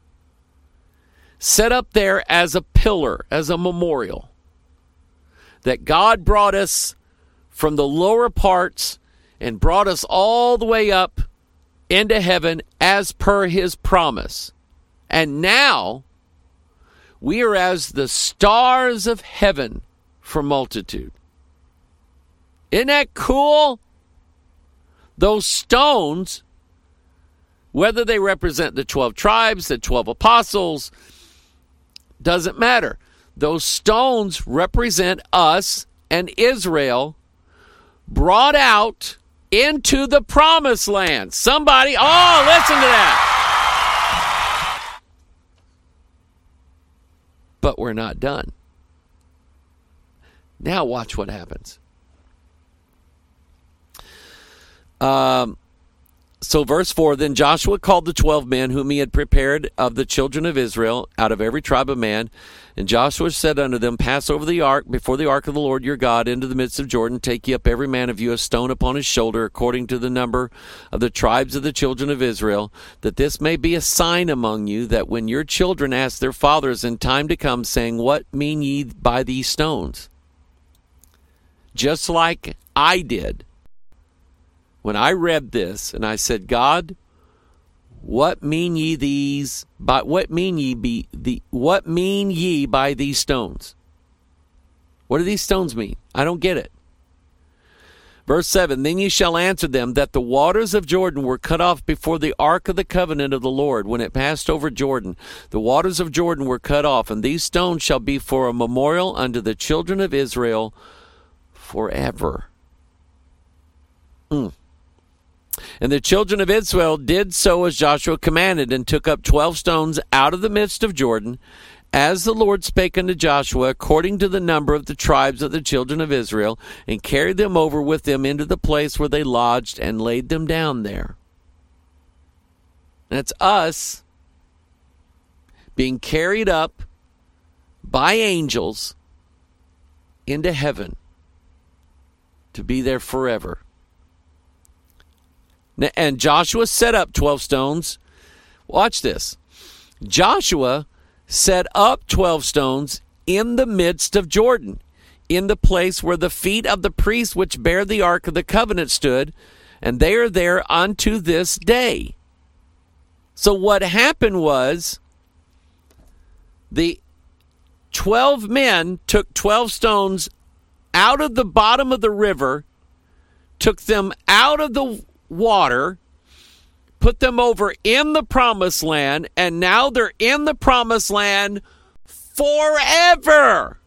set up there as a pillar, as a memorial, that God brought us from the lower parts and brought us all the way up into heaven as per his promise. And now we are as the stars of heaven for multitude. Isn't that cool? Those stones, whether they represent the twelve tribes, the twelve apostles, doesn't matter. Those stones represent us and Israel brought out into the promised land. Somebody, oh, listen to that. But we're not done. Now watch what happens. Um, so verse four, then Joshua called the twelve men whom he had prepared of the children of Israel out of every tribe of man. And Joshua said unto them, pass over the ark before the ark of the Lord your God into the midst of Jordan. Take ye up every man of you a stone upon his shoulder, according to the number of the tribes of the children of Israel, that this may be a sign among you, that when your children ask their fathers in time to come, saying, what mean ye by these stones? just like I did when I read this, and I said, God, what mean ye these by what mean ye be the what mean ye by these stones? What do these stones mean? I don't get it. Verse seven, then ye shall answer them that the waters of Jordan were cut off before the ark of the covenant of the Lord, when it passed over Jordan. The waters of Jordan were cut off, and these stones shall be for a memorial unto the children of Israel forever. Mm. And the children of Israel did so as Joshua commanded, and took up twelve stones out of the midst of Jordan, as the Lord spake unto Joshua, according to the number of the tribes of the children of Israel, and carried them over with them into the place where they lodged, and laid them down there. That's us being carried up by angels into heaven to be there forever. And Joshua set up twelve stones. Watch this. Joshua set up twelve stones in the midst of Jordan, in the place where the feet of the priests which bear the ark of the covenant stood, and they are there unto this day. So what happened was, the twelve men took twelve stones out of the bottom of the river, took them out of the water, put them over in the promised land, and now they're in the promised land forever.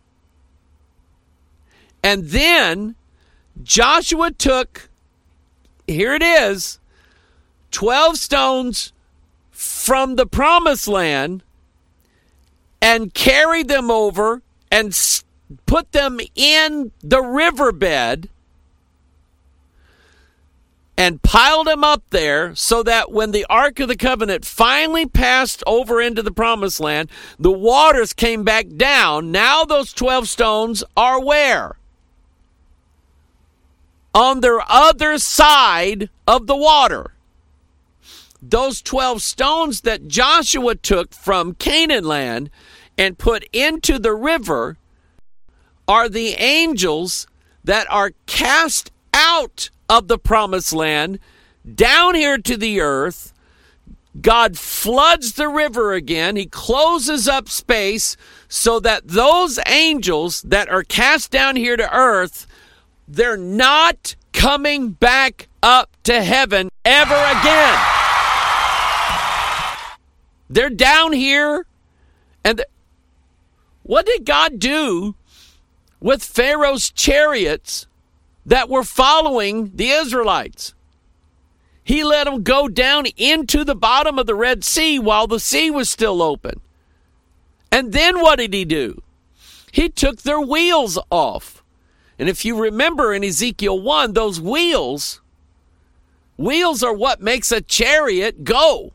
And then Joshua took, here it is, twelve stones from the promised land and carried them over and put them in the riverbed and piled them up there, so that when the Ark of the Covenant finally passed over into the Promised Land, the waters came back down. Now those twelve stones are where? On the other side of the water. Those twelve stones that Joshua took from Canaan land and put into the river are the angels that are cast out of the promised land down here to the earth. God floods the river again. He closes up space so that those angels that are cast down here to earth, they're not coming back up to heaven ever again. They're down here. And th- what did God do with Pharaoh's chariots that were following the Israelites? He let them go down into the bottom of the Red Sea while the sea was still open. And then what did he do? He took their wheels off. And if you remember in Ezekiel one, those wheels, wheels are what makes a chariot go.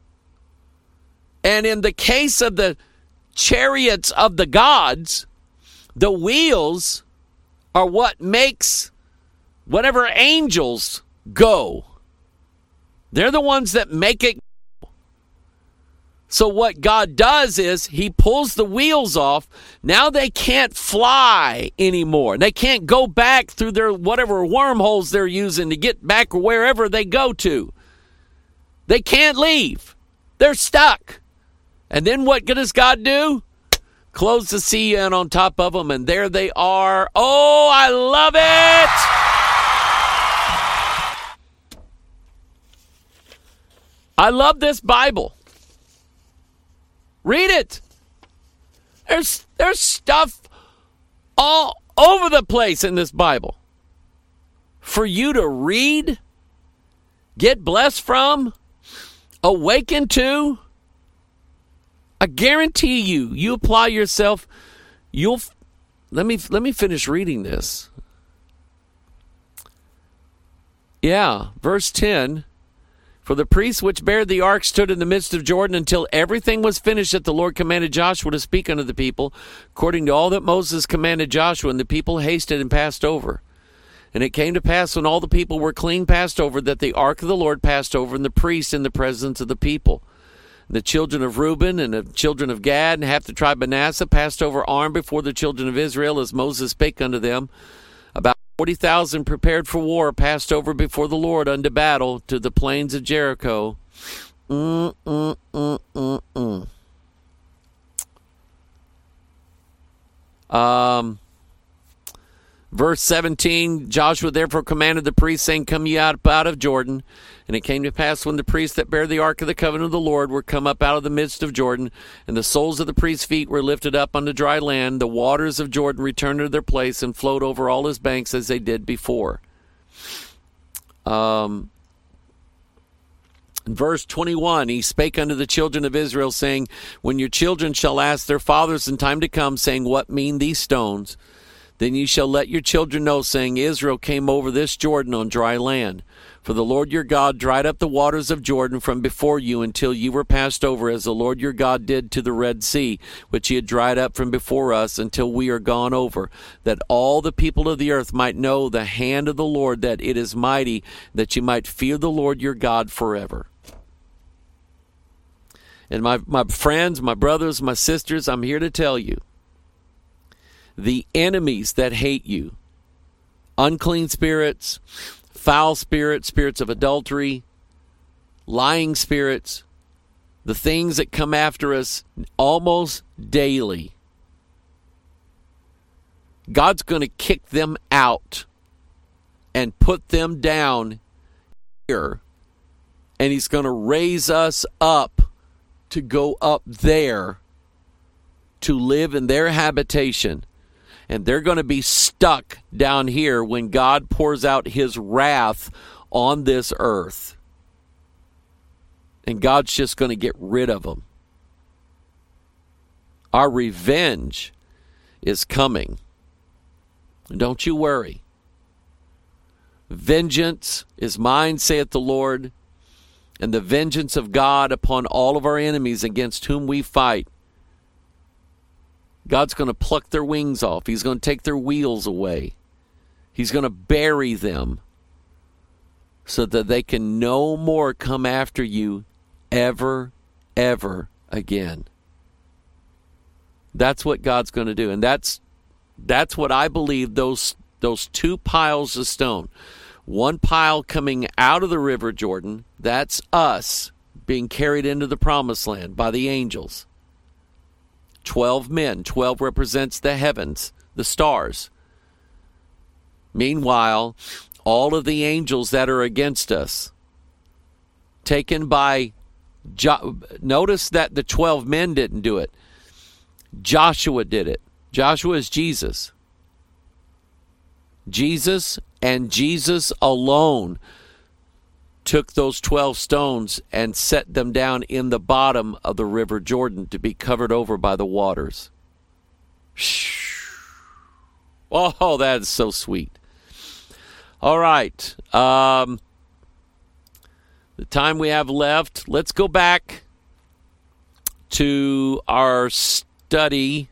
And in the case of the chariots of the gods, the wheels are what makes whatever angels go. They're the ones that make it go. So what God does is he pulls the wheels off. Now they can't fly anymore. They can't go back through their whatever wormholes they're using to get back wherever they go to. They can't leave. They're stuck. And then what does God do? Close the sea in on top of them, and there they are. Oh, I love it! I love this Bible. Read it. There's, there's stuff all over the place in this Bible for you to read, get blessed from, awaken to. I guarantee you, you apply yourself, you'll, let me, let me finish reading this. Yeah, verse ten. For the priests which bare the ark stood in the midst of Jordan until everything was finished that the Lord commanded Joshua to speak unto the people, according to all that Moses commanded Joshua, and the people hasted and passed over. And it came to pass when all the people were clean passed over, that the ark of the Lord passed over, and the priests in the presence of the people. The children of Reuben and the children of Gad and half the tribe of Manasseh passed over armed before the children of Israel, as Moses spake unto them. About forty thousand prepared for war passed over before the Lord unto battle to the plains of Jericho. Mm, mm, mm, mm, mm. Um, verse seventeen, Joshua therefore commanded the priests, saying, Come ye out, out of Jordan. And it came to pass, when the priests that bear the ark of the covenant of the Lord were come up out of the midst of Jordan, and the soles of the priests' feet were lifted up unto dry land, the waters of Jordan returned to their place and flowed over all his banks as they did before. Um, in verse twenty-one, he spake unto the children of Israel, saying, When your children shall ask their fathers in time to come, saying, What mean these stones? Then ye shall let your children know, saying, Israel came over this Jordan on dry land. For the Lord your God dried up the waters of Jordan from before you until ye were passed over, as the Lord your God did to the Red Sea, which he had dried up from before us until we are gone over, that all the people of the earth might know the hand of the Lord, that it is mighty, that ye might fear the Lord your God forever. And my, my friends, my brothers, my sisters, I'm here to tell you, the enemies that hate you, unclean spirits, foul spirits, spirits of adultery, lying spirits, the things that come after us almost daily, God's going to kick them out and put them down here, and he's going to raise us up to go up there to live in their habitation. And they're going to be stuck down here when God pours out his wrath on this earth. And God's just going to get rid of them. Our revenge is coming. Don't you worry. Vengeance is mine, saith the Lord, and the vengeance of God upon all of our enemies against whom we fight. God's going to pluck their wings off. He's going to take their wheels away. He's going to bury them so that they can no more come after you ever, ever again. That's what God's going to do. And that's that's what I believe those those two piles of stone. One pile coming out of the river Jordan, that's us being carried into the promised land by the angels. Twelve men. Twelve represents the heavens, the stars. Meanwhile, all of the angels that are against us, taken by, jo- notice that the twelve men didn't do it. Joshua did it. Joshua is Jesus. Jesus and Jesus alone took those twelve stones and set them down in the bottom of the river Jordan to be covered over by the waters. Oh, that is so sweet. All right. Um, the time we have left, let's go back to our study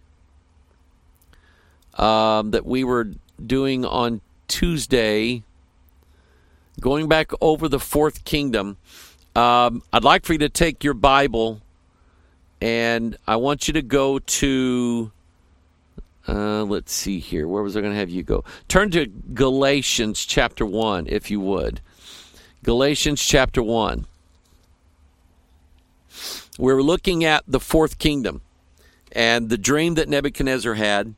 um, that we were doing on Tuesday, going back over the fourth kingdom. Um, I'd like for you to take your Bible, and I want you to go to, uh, let's see here. Where was I going to have you go? Turn to Galatians chapter one, if you would. Galatians chapter one. We're looking at the fourth kingdom and the dream that Nebuchadnezzar had.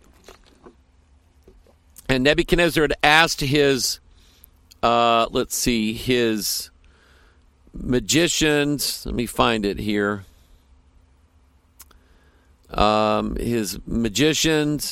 And Nebuchadnezzar had asked his, uh, let's see, his magicians. Let me find it here. Um, his magicians,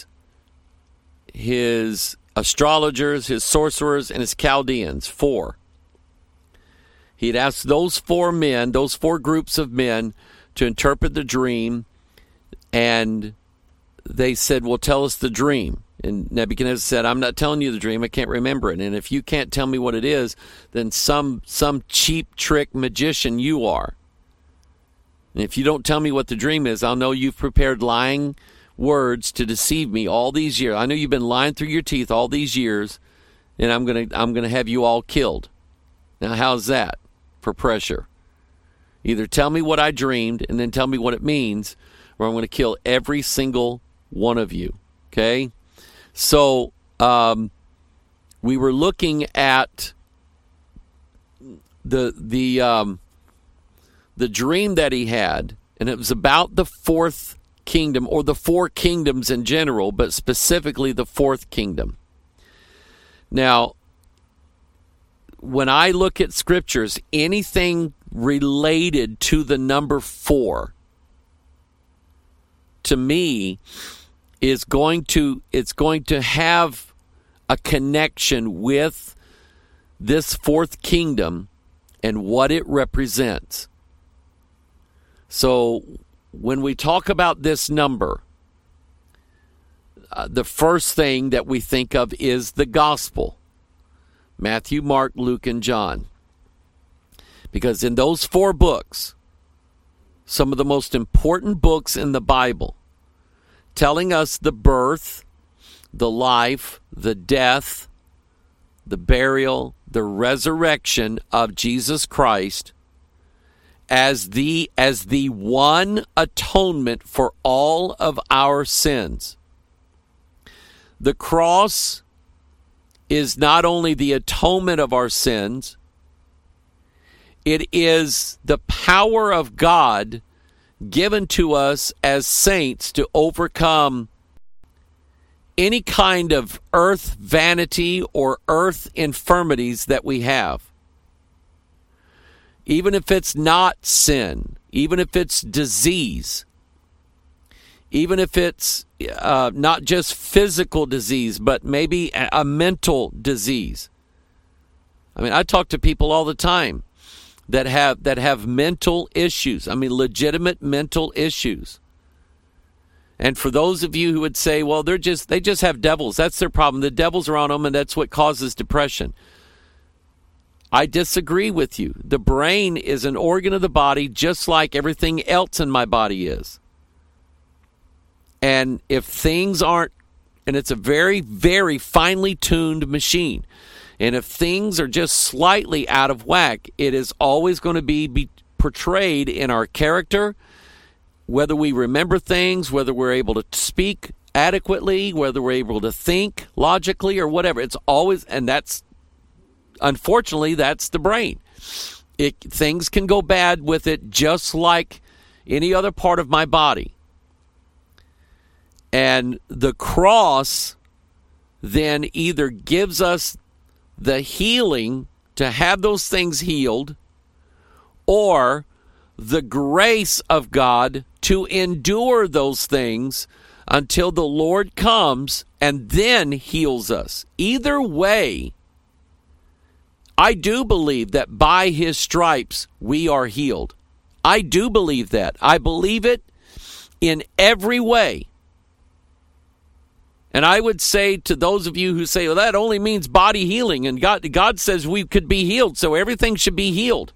his astrologers, his sorcerers, and his Chaldeans, four. He'd asked those four men, those four groups of men, to interpret the dream, and they said, well, tell us the dream. And Nebuchadnezzar said, I'm not telling you the dream. I can't remember it. And if you can't tell me what it is, then some some cheap trick magician you are. And if you don't tell me what the dream is, I'll know you've prepared lying words to deceive me all these years. I know you've been lying through your teeth all these years, and I'm gonna I'm gonna have you all killed. Now, how's that for pressure? Either tell me what I dreamed and then tell me what it means, or I'm going to kill every single one of you. Okay? So, um, we were looking at the the um, the dream that he had, and it was about the fourth kingdom, or the four kingdoms in general, but specifically the fourth kingdom. Now, when I look at scriptures, anything related to the number four, to me, is going to it's going to have a connection with this fourth kingdom and what it represents. So when we talk about this number, uh, the first thing that we think of is the gospel. Matthew, Mark, Luke, and John. Because in those four books, some of the most important books in the Bible, telling us the birth, the life, the death, the burial, the resurrection of Jesus Christ as the as the one atonement for all of our sins. The cross is not only the atonement of our sins, it is the power of God given to us as saints to overcome any kind of earth vanity or earth infirmities that we have. Even if it's not sin, even if it's disease, even if it's uh, not just physical disease, but maybe a, a mental disease. I mean, I talk to people all the time that have that have mental issues. I mean, legitimate mental issues. And for those of you who would say, well, they're just they just have devils. That's their problem. The devils are on them, and that's what causes depression. I disagree with you. The brain is an organ of the body just like everything else in my body is. And if things aren't, and it's a very, very finely tuned machine, and if things are just slightly out of whack, it is always going to be, be portrayed in our character, whether we remember things, whether we're able to speak adequately, whether we're able to think logically or whatever. It's always, and that's, unfortunately, that's the brain. It, things can go bad with it just like any other part of my body. And the cross then either gives us the healing to have those things healed, or the grace of God to endure those things until the Lord comes and then heals us. Either way, I do believe that by his stripes we are healed. I do believe that. I believe it in every way. And I would say to those of you who say, well, that only means body healing, and God, God says we could be healed, so everything should be healed.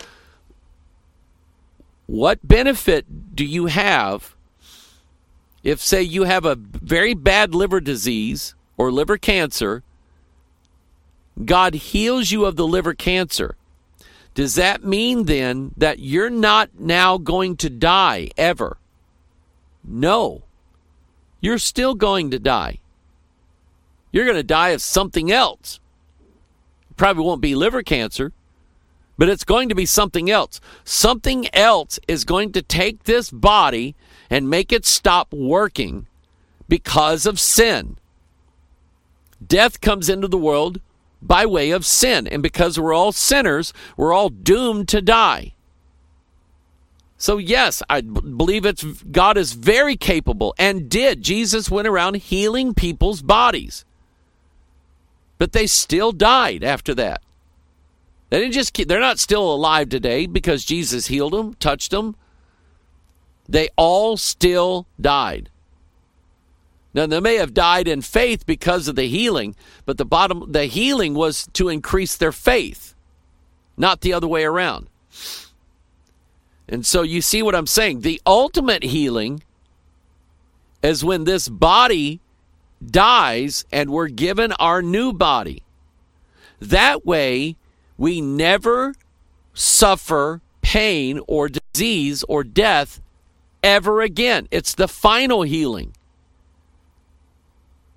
What benefit do you have if, say, you have a very bad liver disease or liver cancer? God heals you of the liver cancer. Does that mean then that you're not now going to die ever? No. You're still going to die. You're going to die of something else. It probably won't be liver cancer, but it's going to be something else. Something else is going to take this body and make it stop working because of sin. Death comes into the world by way of sin, and because we're all sinners, we're all doomed to die. So yes, I believe it's God is very capable, and did. Jesus went around healing people's bodies. But they still died after that. They didn't just keep, they're not still alive today because Jesus healed them, touched them. They all still died. Now, they may have died in faith because of the healing, but the bottom the healing was to increase their faith, not the other way around. And so you see what I'm saying. The ultimate healing is when this body dies and we're given our new body. That way, we never suffer pain or disease or death ever again. It's the final healing.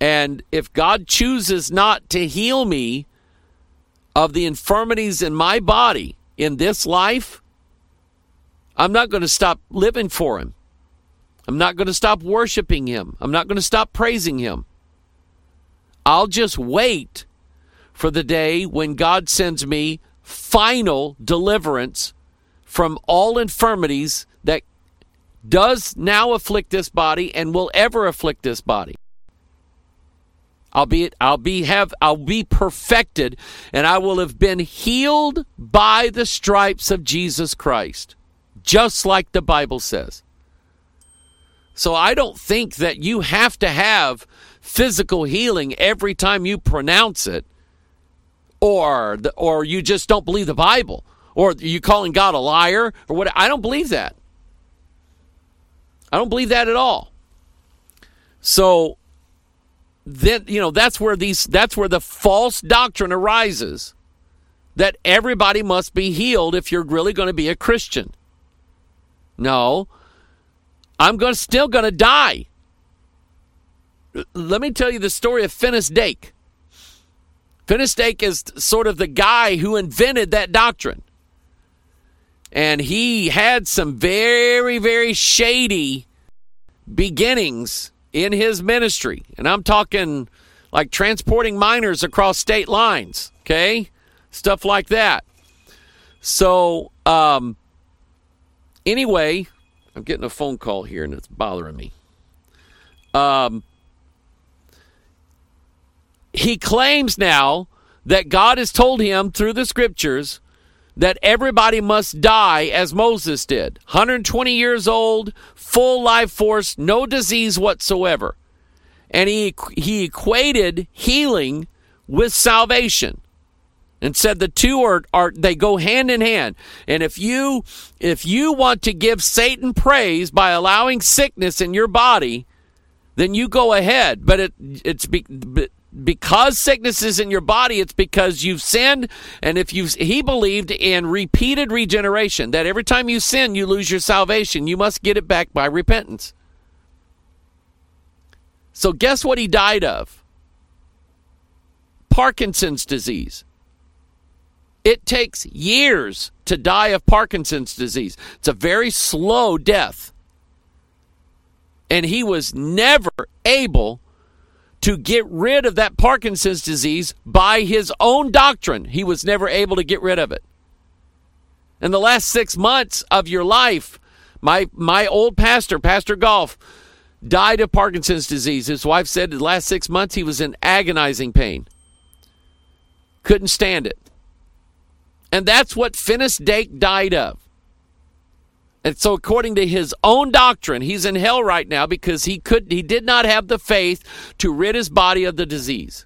And if God chooses not to heal me of the infirmities in my body in this life, I'm not going to stop living for him. I'm not going to stop worshiping him. I'm not going to stop praising him. I'll just wait for the day when God sends me final deliverance from all infirmities that does now afflict this body and will ever afflict this body. I'll be I'll be have I'll be perfected, and I will have been healed by the stripes of Jesus Christ, just like the Bible says. So I don't think that you have to have physical healing every time you pronounce it, or the, or you just don't believe the Bible, or you calling God a liar, or what. I don't believe that. I don't believe that at all. So then, you know, that's where these that's where the false doctrine arises, that everybody must be healed if you're really going to be a Christian. No, I'm going still going to die. Let me tell you the story of Finis Dake. Finis Dake is sort of the guy who invented that doctrine. And he had some very, very shady beginnings in his ministry. And I'm talking like transporting minors across state lines, okay? Stuff like that. So, um, anyway, I'm getting a phone call here and it's bothering me. Um, he claims now that God has told him through the scriptures that everybody must die as Moses did. one hundred twenty years old, full life force, no disease whatsoever. And he he equated healing with salvation and said the two are, are they go hand in hand. And if you if you want to give Satan praise by allowing sickness in your body, then you go ahead. But it it's be, because sickness is in your body, it's because you've sinned. And if you he believed in repeated regeneration, that every time you sin, you lose your salvation. You must get it back by repentance. So guess what he died of? Parkinson's disease. It takes years to die of Parkinson's disease. It's a very slow death. And he was never able to get rid of that Parkinson's disease by his own doctrine. He was never able to get rid of it. In the last six months of your life, my my old pastor, Pastor Golf, died of Parkinson's disease. His wife said the last six months he was in agonizing pain. Couldn't stand it. And that's what Finis Dake died of. And so according to his own doctrine, he's in hell right now because he could he did not have the faith to rid his body of the disease.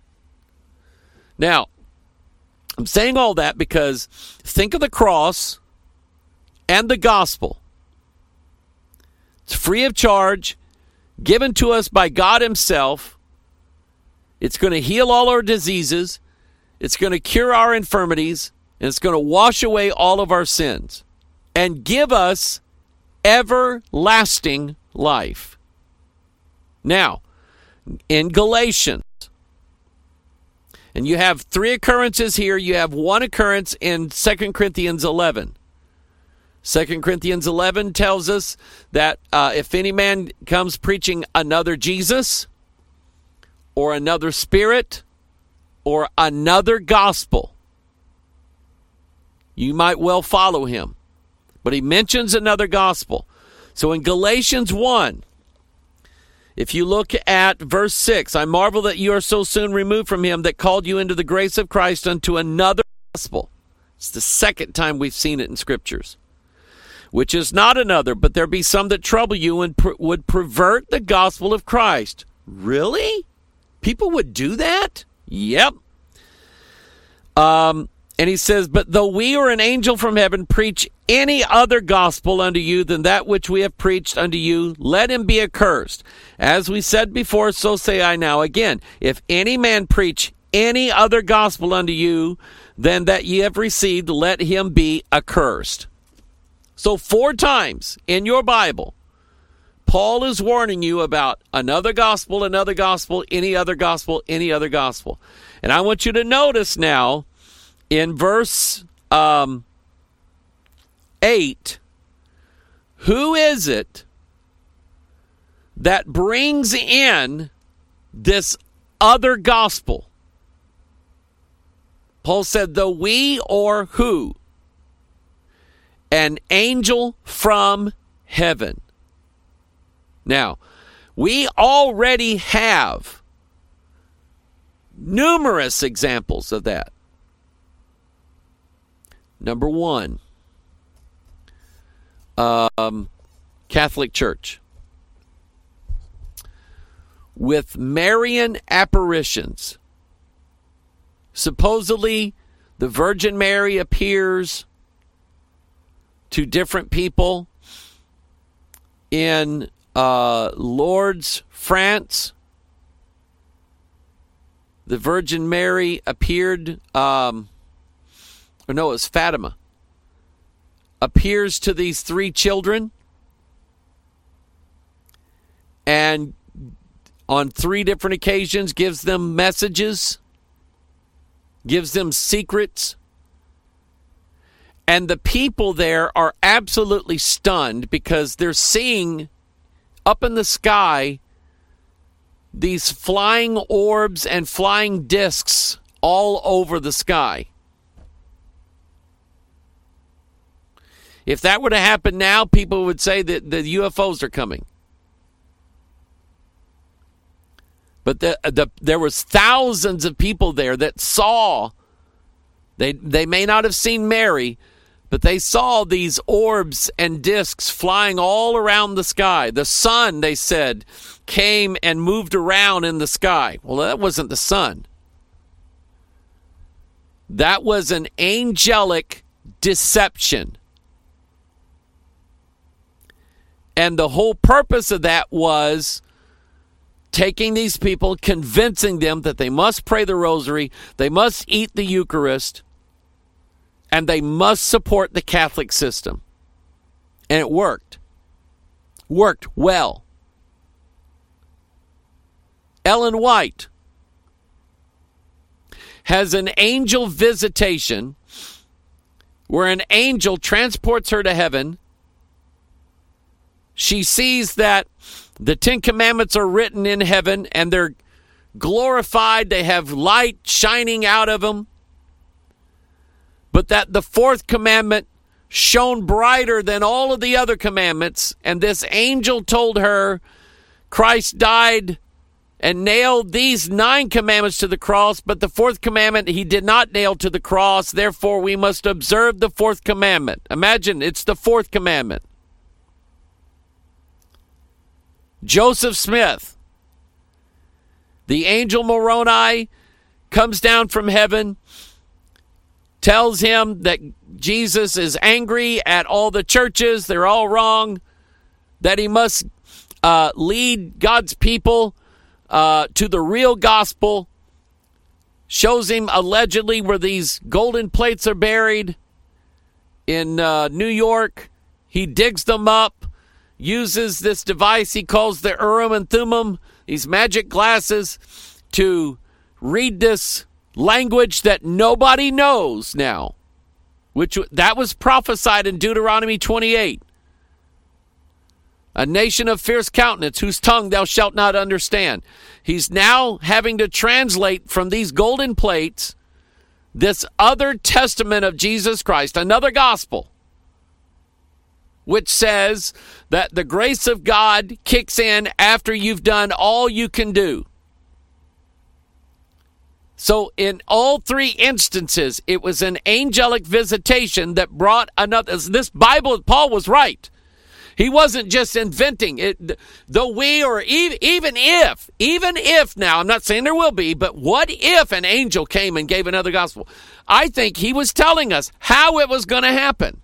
Now, I'm saying all that because think of the cross and the gospel. It's free of charge, given to us by God himself. It's going to heal all our diseases. It's going to cure our infirmities. And it's going to wash away all of our sins and give us everlasting life. Now, in Galatians, and you have three occurrences here. You have one occurrence in Second Corinthians eleven. Second Corinthians eleven tells us that uh, if any man comes preaching another Jesus or another spirit or another gospel, you might well follow him. But he mentions another gospel. So in Galatians one, if you look at verse six, I marvel that you are so soon removed from him that called you into the grace of Christ unto another gospel. It's the second time we've seen it in scriptures. Which is not another, but there be some that trouble you and per- would pervert the gospel of Christ. Really? People would do that? Yep. Um... And he says, but though we or an angel from heaven preach any other gospel unto you than that which we have preached unto you, let him be accursed. As we said before, so say I now again. If any man preach any other gospel unto you than that ye have received, let him be accursed. So four times in your Bible, Paul is warning you about another gospel, another gospel, any other gospel, any other gospel. And I want you to notice now in verse um, eight, who is it that brings in this other gospel? Paul said, the we or who? An angel from heaven. Now, we already have numerous examples of that. Number one, um, Catholic Church. With Marian apparitions. Supposedly, the Virgin Mary appears to different people in uh, Lourdes, France. The Virgin Mary appeared, um, or no, it was Fatima, appears to these three children, and on three different occasions gives them messages, gives them secrets. And the people there are absolutely stunned because they're seeing up in the sky these flying orbs and flying discs all over the sky. If that were to happen now, people would say that the U F Os are coming. But the, the, there was thousands of people there that saw, they, they may not have seen Mary, but they saw these orbs and discs flying all around the sky. The sun, they said, came and moved around in the sky. Well, that wasn't the sun. That was an angelic deception. And the whole purpose of that was taking these people, convincing them that they must pray the rosary, they must eat the Eucharist, and they must support the Catholic system. And it worked. Worked well. Ellen White has an angel visitation where an angel transports her to heaven. She sees that the Ten Commandments are written in heaven and they're glorified. They have light shining out of them. But that the fourth commandment shone brighter than all of the other commandments. And this angel told her Christ died and nailed these nine commandments to the cross, but the fourth commandment he did not nail to the cross. Therefore, we must observe the fourth commandment. Imagine, it's the fourth commandment. Joseph Smith, the angel Moroni, comes down from heaven, tells him that Jesus is angry at all the churches, they're all wrong, that he must uh, lead God's people uh, to the real gospel, shows him allegedly where these golden plates are buried in uh, New York. He digs them up, uses this device he calls the Urim and Thummim, these magic glasses, to read this language that nobody knows now, which that was prophesied in Deuteronomy twenty-eight. A nation of fierce countenance, whose tongue thou shalt not understand. He's now having to translate from these golden plates this other testament of Jesus Christ, another gospel, which says that the grace of God kicks in after you've done all you can do. So in all three instances, it was an angelic visitation that brought another. This Bible, Paul was right. He wasn't just inventing it. Though we, or even, even if, even if now, I'm not saying there will be, but what if an angel came and gave another gospel? I think he was telling us how it was going to happen.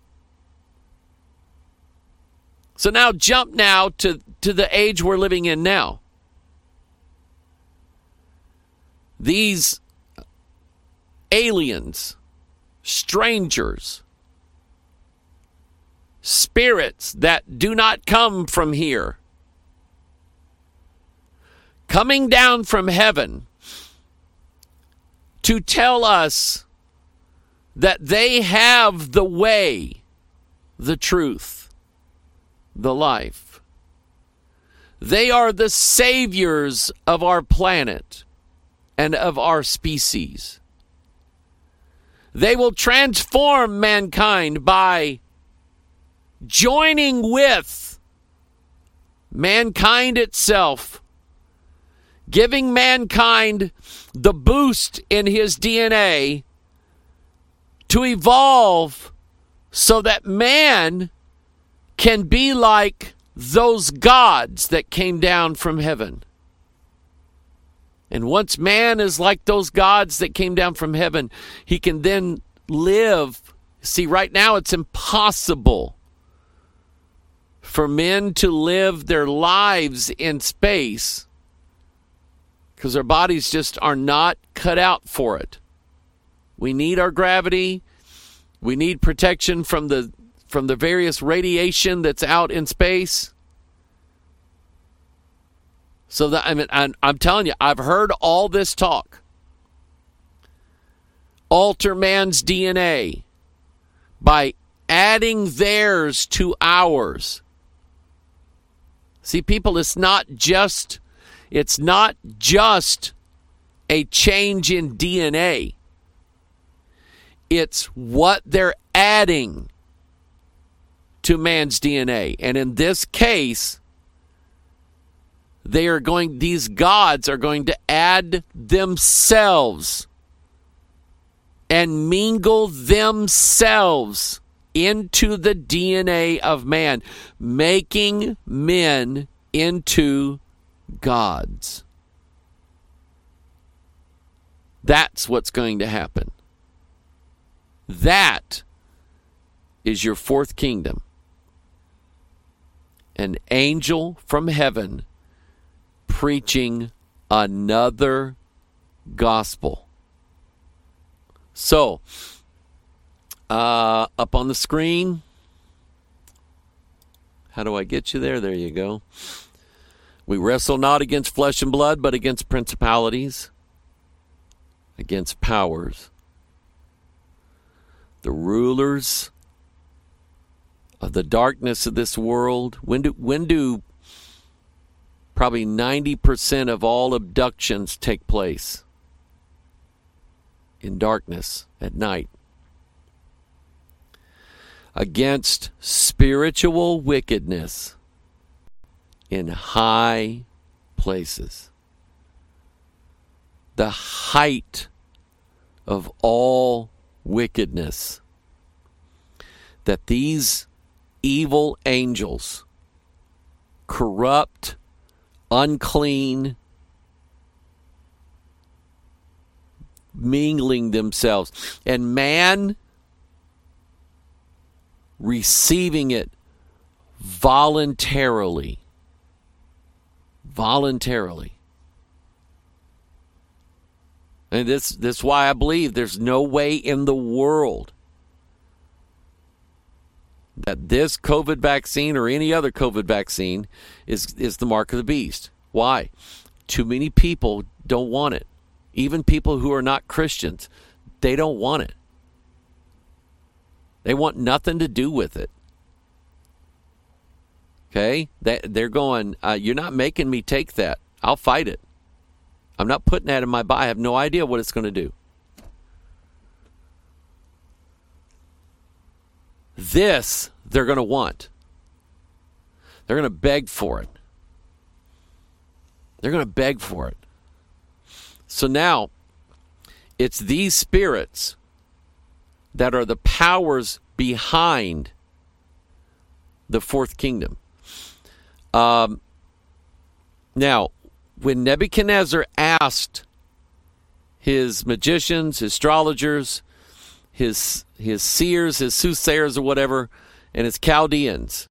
So now jump now to, to the age we're living in now. These aliens, strangers, spirits that do not come from here, coming down from heaven to tell us that they have the way, the truth, the life. They are the saviors of our planet and of our species. They will transform mankind by joining with mankind itself, giving mankind the boost in his D N A to evolve so that man can be like those gods that came down from heaven. And once man is like those gods that came down from heaven, he can then live. See, right now it's impossible for men to live their lives in space because their bodies just are not cut out for it. We need our gravity. We need protection from the from the various radiation that's out in space. So that I mean, I'm, I'm telling you, I've heard all this talk. Alter man's D N A by adding theirs to ours. See, people, it's not just it's not just a change in D N A. It's what they're adding to man's D N A. And in this case, they are going, these gods are going to add themselves and mingle themselves into the D N A of man, making men into gods. That's what's going to happen. That is your fourth kingdom. An angel from heaven preaching another gospel. So, uh, up on the screen, how do I get you there? There you go. We wrestle not against flesh and blood, but against principalities, against powers, the rulers of the darkness of this world. When do, when do probably ninety percent of all abductions take place? In darkness at night. Against spiritual wickedness in high places. The height of all wickedness. That these evil angels, corrupt, unclean, mingling themselves, and man receiving it voluntarily. Voluntarily. And this, this is why I believe there's no way in the world that this COVID vaccine or any other COVID vaccine is, is the mark of the beast. Why? Too many people don't want it. Even people who are not Christians, they don't want it. They want nothing to do with it. Okay? They, they're going, uh, you're not making me take that. I'll fight it. I'm not putting that in my body. I have no idea what it's going to do. This, they're going to want. They're going to beg for it. They're going to beg for it. So now, it's these spirits that are the powers behind the fourth kingdom. Um, now, when Nebuchadnezzar asked his magicians, his astrologers, his his seers, his soothsayers or whatever, and his Chaldeans,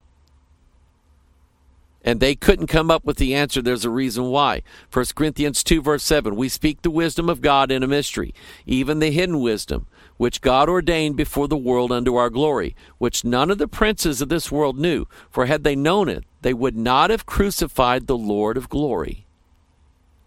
and they couldn't come up with the answer, there's a reason why. First Corinthians two, verse seven, we speak the wisdom of God in a mystery, even the hidden wisdom, which God ordained before the world unto our glory, which none of the princes of this world knew. For had they known it, they would not have crucified the Lord of glory.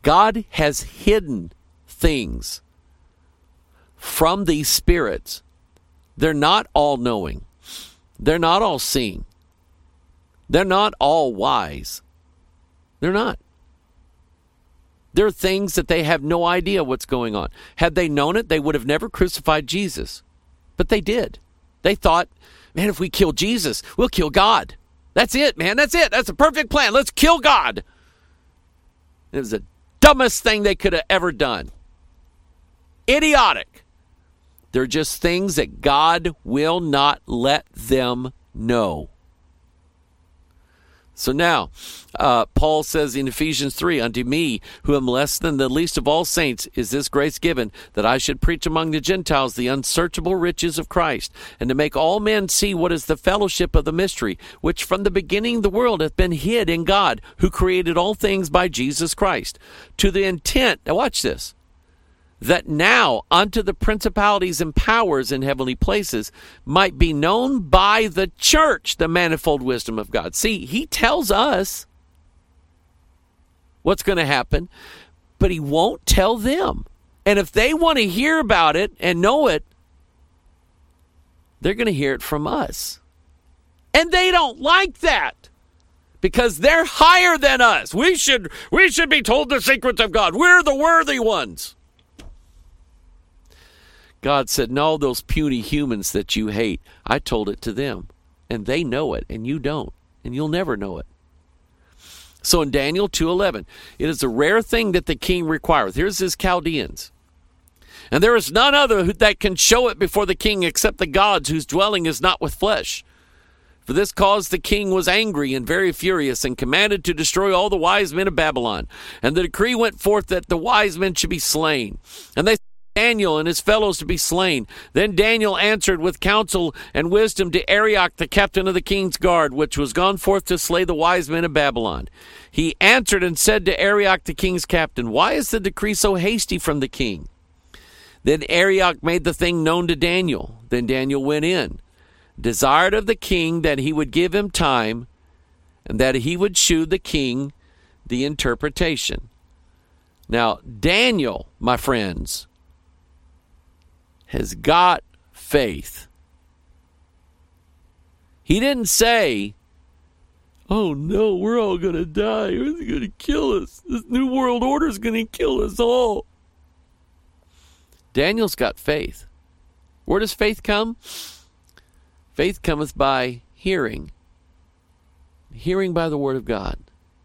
God has hidden things from these spirits. They're not all knowing. They're not all seeing. They're not all wise. They're not. There are things that they have no idea what's going on. Had they known it, they would have never crucified Jesus. But they did. They thought, man, if we kill Jesus, we'll kill God. That's it, man. That's it. That's a perfect plan. Let's kill God. It was the dumbest thing they could have ever done. Idiotic. They're just things that God will not let them know. So now, uh, Paul says in Ephesians three, unto me, who am less than the least of all saints, is this grace given, that I should preach among the Gentiles the unsearchable riches of Christ, and to make all men see what is the fellowship of the mystery, which from the beginning of the world hath been hid in God, who created all things by Jesus Christ, to the intent, now watch this, that now unto the principalities and powers in heavenly places might be known by the church the manifold wisdom of God. See, he tells us what's going to happen, but he won't tell them. And if they want to hear about it and know it, they're going to hear it from us. And they don't like that, because they're higher than us. We should, we should be told the secrets of God. We're the worthy ones. God said, no, those puny humans that you hate, I told it to them, and they know it, and you don't, and you'll never know it. So in Daniel two eleven, it is a rare thing that the king requireth. Here's his Chaldeans. And there is none other that can show it before the king except the gods whose dwelling is not with flesh. For this cause the king was angry and very furious, and commanded to destroy all the wise men of Babylon. And the decree went forth that the wise men should be slain. And they Daniel and his fellows to be slain. Then Daniel answered with counsel and wisdom to Arioch, the captain of the king's guard, which was gone forth to slay the wise men of Babylon. He answered and said to Arioch, the king's captain, why is the decree so hasty from the king? Then Arioch made the thing known to Daniel. Then Daniel went in, desired of the king that he would give him time, and that he would shew the king the interpretation. Now, Daniel, my friends, has got faith. He didn't say, oh no, we're all going to die. It's going to kill us. This new world order is going to kill us all. Daniel's got faith. Where does faith come? Faith cometh by hearing. Hearing by the word of God.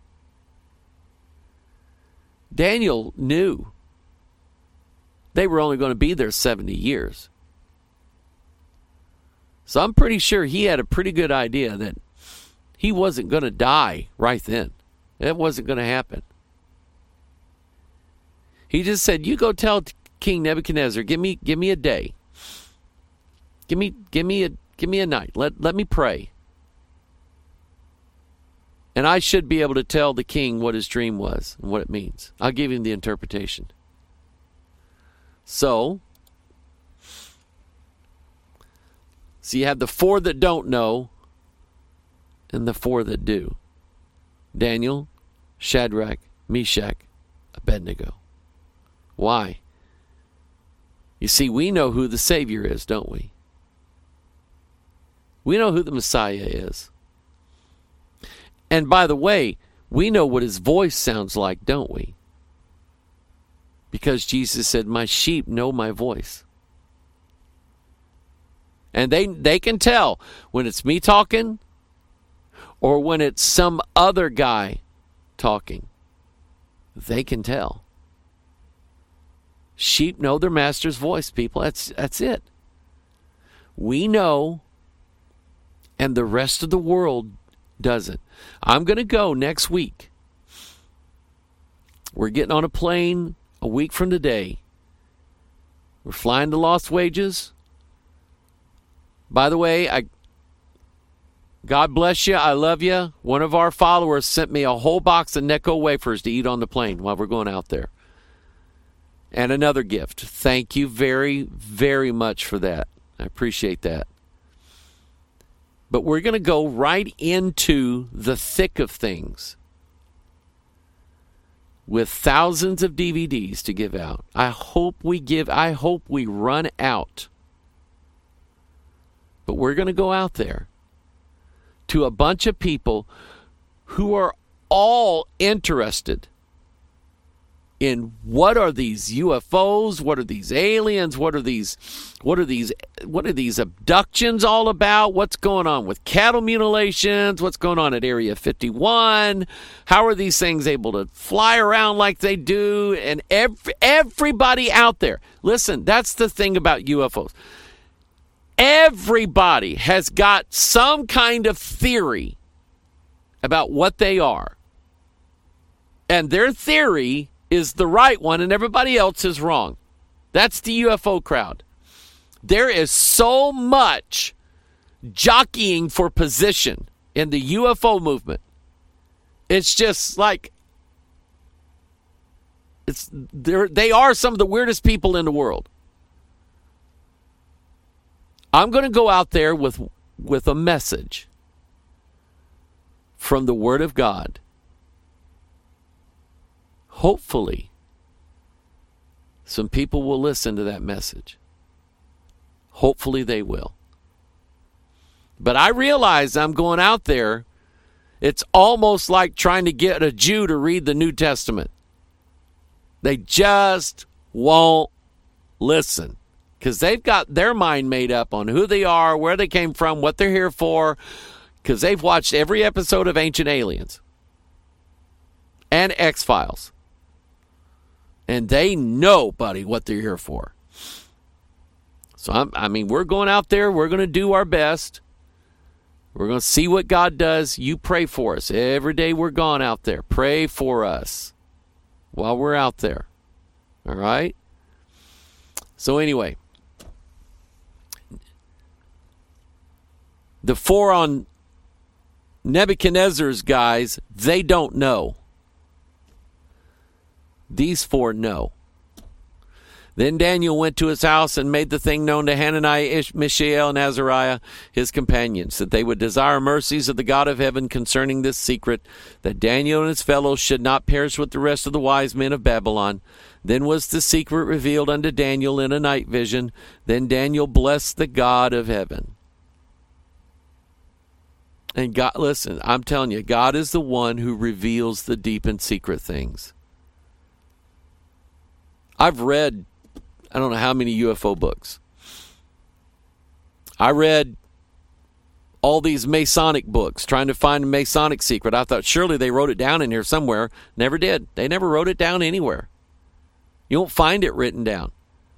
Daniel knew they were only going to be there seventy years. So I'm pretty sure he had a pretty good idea that he wasn't going to die right then. That wasn't going to happen. He just said, you go tell King Nebuchadnezzar, give me give me a day. Give me give me a give me a night. Let let me pray. And I should be able to tell the king what his dream was and what it means. I'll give him the interpretation. So, so you have the four that don't know and the four that do. Daniel, Shadrach, Meshach, Abednego. Why? You see, we know who the Savior is, don't we? We know who the Messiah is. And by the way, we know what his voice sounds like, don't we? Because Jesus said, my sheep know my voice. And they they can tell when it's me talking or when it's some other guy talking. They can tell. Sheep know their master's voice, people. That's that's it. We know, and the rest of the world doesn't. I'm going to go next week. We're getting on a plane a week from today. We're flying to Lost Wages. By the way, I God bless you. I love you. One of our followers sent me a whole box of Necco wafers to eat on the plane while we're going out there. And another gift. Thank you very, very much for that. I appreciate that. But we're going to go right into the thick of things. with thousands of D V Ds to give out. I hope we give, I hope we run out. But we're going to go out there to a bunch of people who are all interested in what are these U F Os, what are these aliens, what are these what are these what are these abductions all about, what's going on with cattle mutilations, what's going on at Area fifty-one, how are these things able to fly around like they do, and every, everybody out there, listen, that's the thing about U F Os. Everybody has got some kind of theory about what they are. And their theory is the right one and everybody else is wrong. That's the U F O crowd. There is so much jockeying for position in the U F O movement. It's just like, it's they are some of the weirdest people in the world. I'm going to go out there with with a message from the Word of God. Hopefully, some people will listen to that message. Hopefully they will. But I realize I'm going out there, it's almost like trying to get a Jew to read the New Testament. They just won't listen because they've got their mind made up on who they are, where they came from, what they're here for, because they've watched every episode of Ancient Aliens and X-Files. And they know, buddy, what they're here for. So, I'm, I mean, we're going out there. We're going to do our best. We're going to see what God does. You pray for us. Every day we're gone out there. Pray for us while we're out there. All right? So, anyway. The four on Nebuchadnezzar's guys, they don't know. These four know. Then Daniel went to his house and made the thing known to Hananiah, Mishael, and Azariah, his companions, that they would desire mercies of the God of heaven concerning this secret, that Daniel and his fellows should not perish with the rest of the wise men of Babylon. Then was the secret revealed unto Daniel in a night vision. Then Daniel blessed the God of heaven. And God, listen, I'm telling you, God is the one who reveals the deep and secret things. I've read, I don't know how many U F O books. I read all these Masonic books, trying to find a Masonic secret. I thought surely they wrote it down in here somewhere. Never did. They never wrote it down anywhere. You won't find it written down.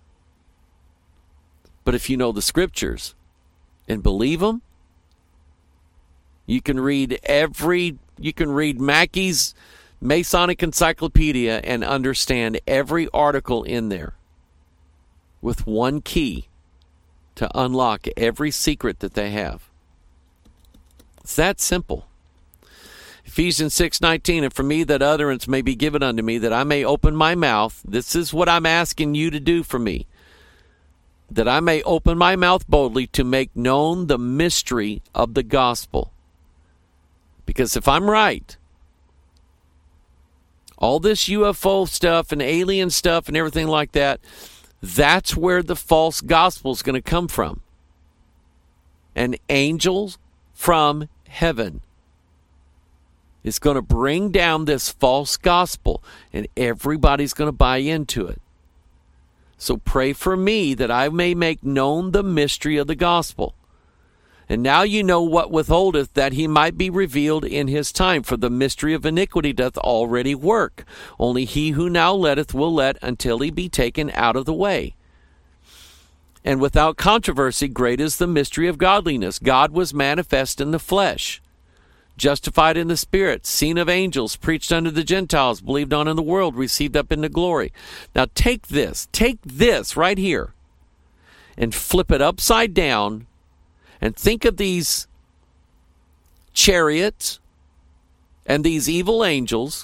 But if you know the scriptures and believe them, you can read every, you can read Mackey's Masonic Encyclopedia and understand every article in there with one key to unlock every secret that they have. It's that simple. Ephesians six nineteen, and for me that utterance may be given unto me, that I may open my mouth. This is what I'm asking you to do for me. That I may open my mouth boldly to make known the mystery of the gospel. Because if I'm right, all this U F O stuff and alien stuff and everything like that, that's where the false gospel is going to come from. And angels from heaven is going to bring down this false gospel, and everybody's going to buy into it. So pray for me that I may make known the mystery of the gospel. And now you know what withholdeth, that he might be revealed in his time. For the mystery of iniquity doth already work. Only he who now letteth will let until he be taken out of the way. And without controversy, great is the mystery of godliness. God was manifest in the flesh, justified in the spirit, seen of angels, preached unto the Gentiles, believed on in the world, received up into glory. Now take this, take this right here, and flip it upside down. And think of these chariots and these evil angels.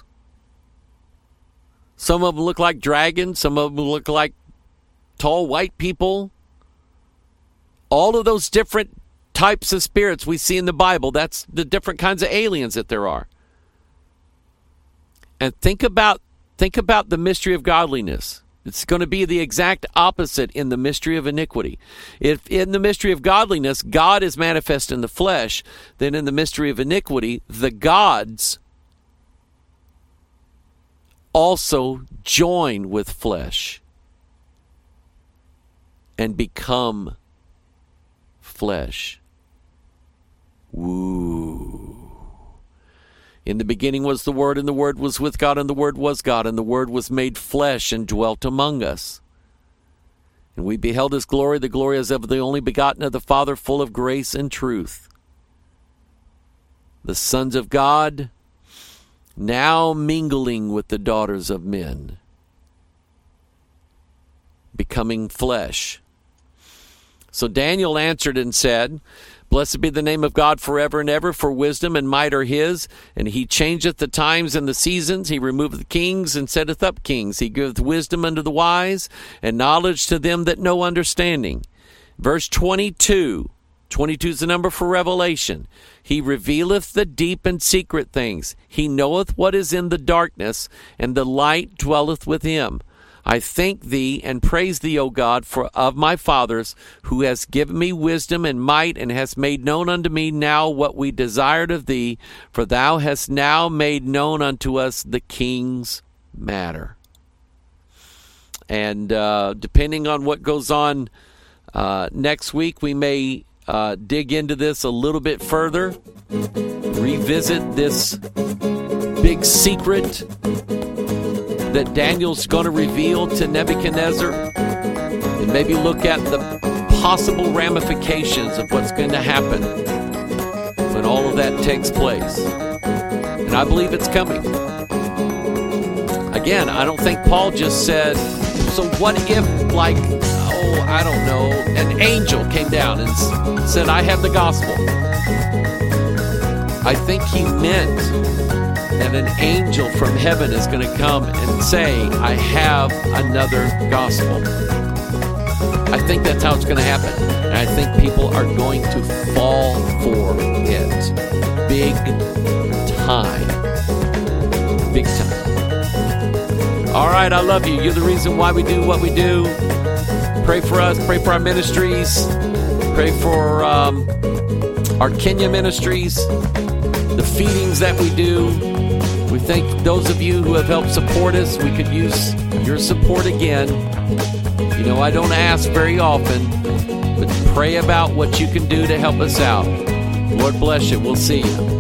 Some of them look like dragons. Some of them look like tall white people. All of those different types of spirits we see in the Bible, that's the different kinds of aliens that there are. And think about Think about the mystery of godliness. It's going to be the exact opposite in the mystery of iniquity. If in the mystery of godliness, God is manifest in the flesh, then in the mystery of iniquity, the gods also join with flesh and become flesh. Woo. In the beginning was the Word, and the Word was with God, and the Word was God, and the Word was made flesh and dwelt among us. And we beheld his glory, the glory as of the only begotten of the Father, full of grace and truth. The sons of God, now mingling with the daughters of men, becoming flesh. So Daniel answered and said, Blessed be the name of God forever and ever, for wisdom and might are his. And he changeth the times and the seasons. He removeth kings and setteth up kings. He giveth wisdom unto the wise, and knowledge to them that know understanding. Verse twenty-two. twenty-two is the number for revelation. He revealeth the deep and secret things. He knoweth what is in the darkness, and the light dwelleth with him. I thank thee and praise thee, O God, for of my fathers, who has given me wisdom and might, and hast made known unto me now what we desired of thee, for thou hast now made known unto us the king's matter. And uh, depending on what goes on uh, next week, we may uh, dig into this a little bit further, revisit this big secret that Daniel's going to reveal to Nebuchadnezzar, and maybe look at the possible ramifications of what's going to happen when all of that takes place. And I believe it's coming. Again, I don't think Paul just said, so what if, like, oh, I don't know, an angel came down and said, I have the gospel. I think he meant that an angel from heaven is going to come and say, I have another gospel. I think that's how it's going to happen. And I think people are going to fall for it. Big time. Big time. All right, I love you. You're the reason why we do what we do. Pray for us. Pray for our ministries. Pray for um, our Kenya ministries. The feedings that we do. We thank those of you who have helped support us. We could use your support again. You know, I don't ask very often, but pray about what you can do to help us out. Lord bless you. We'll see you.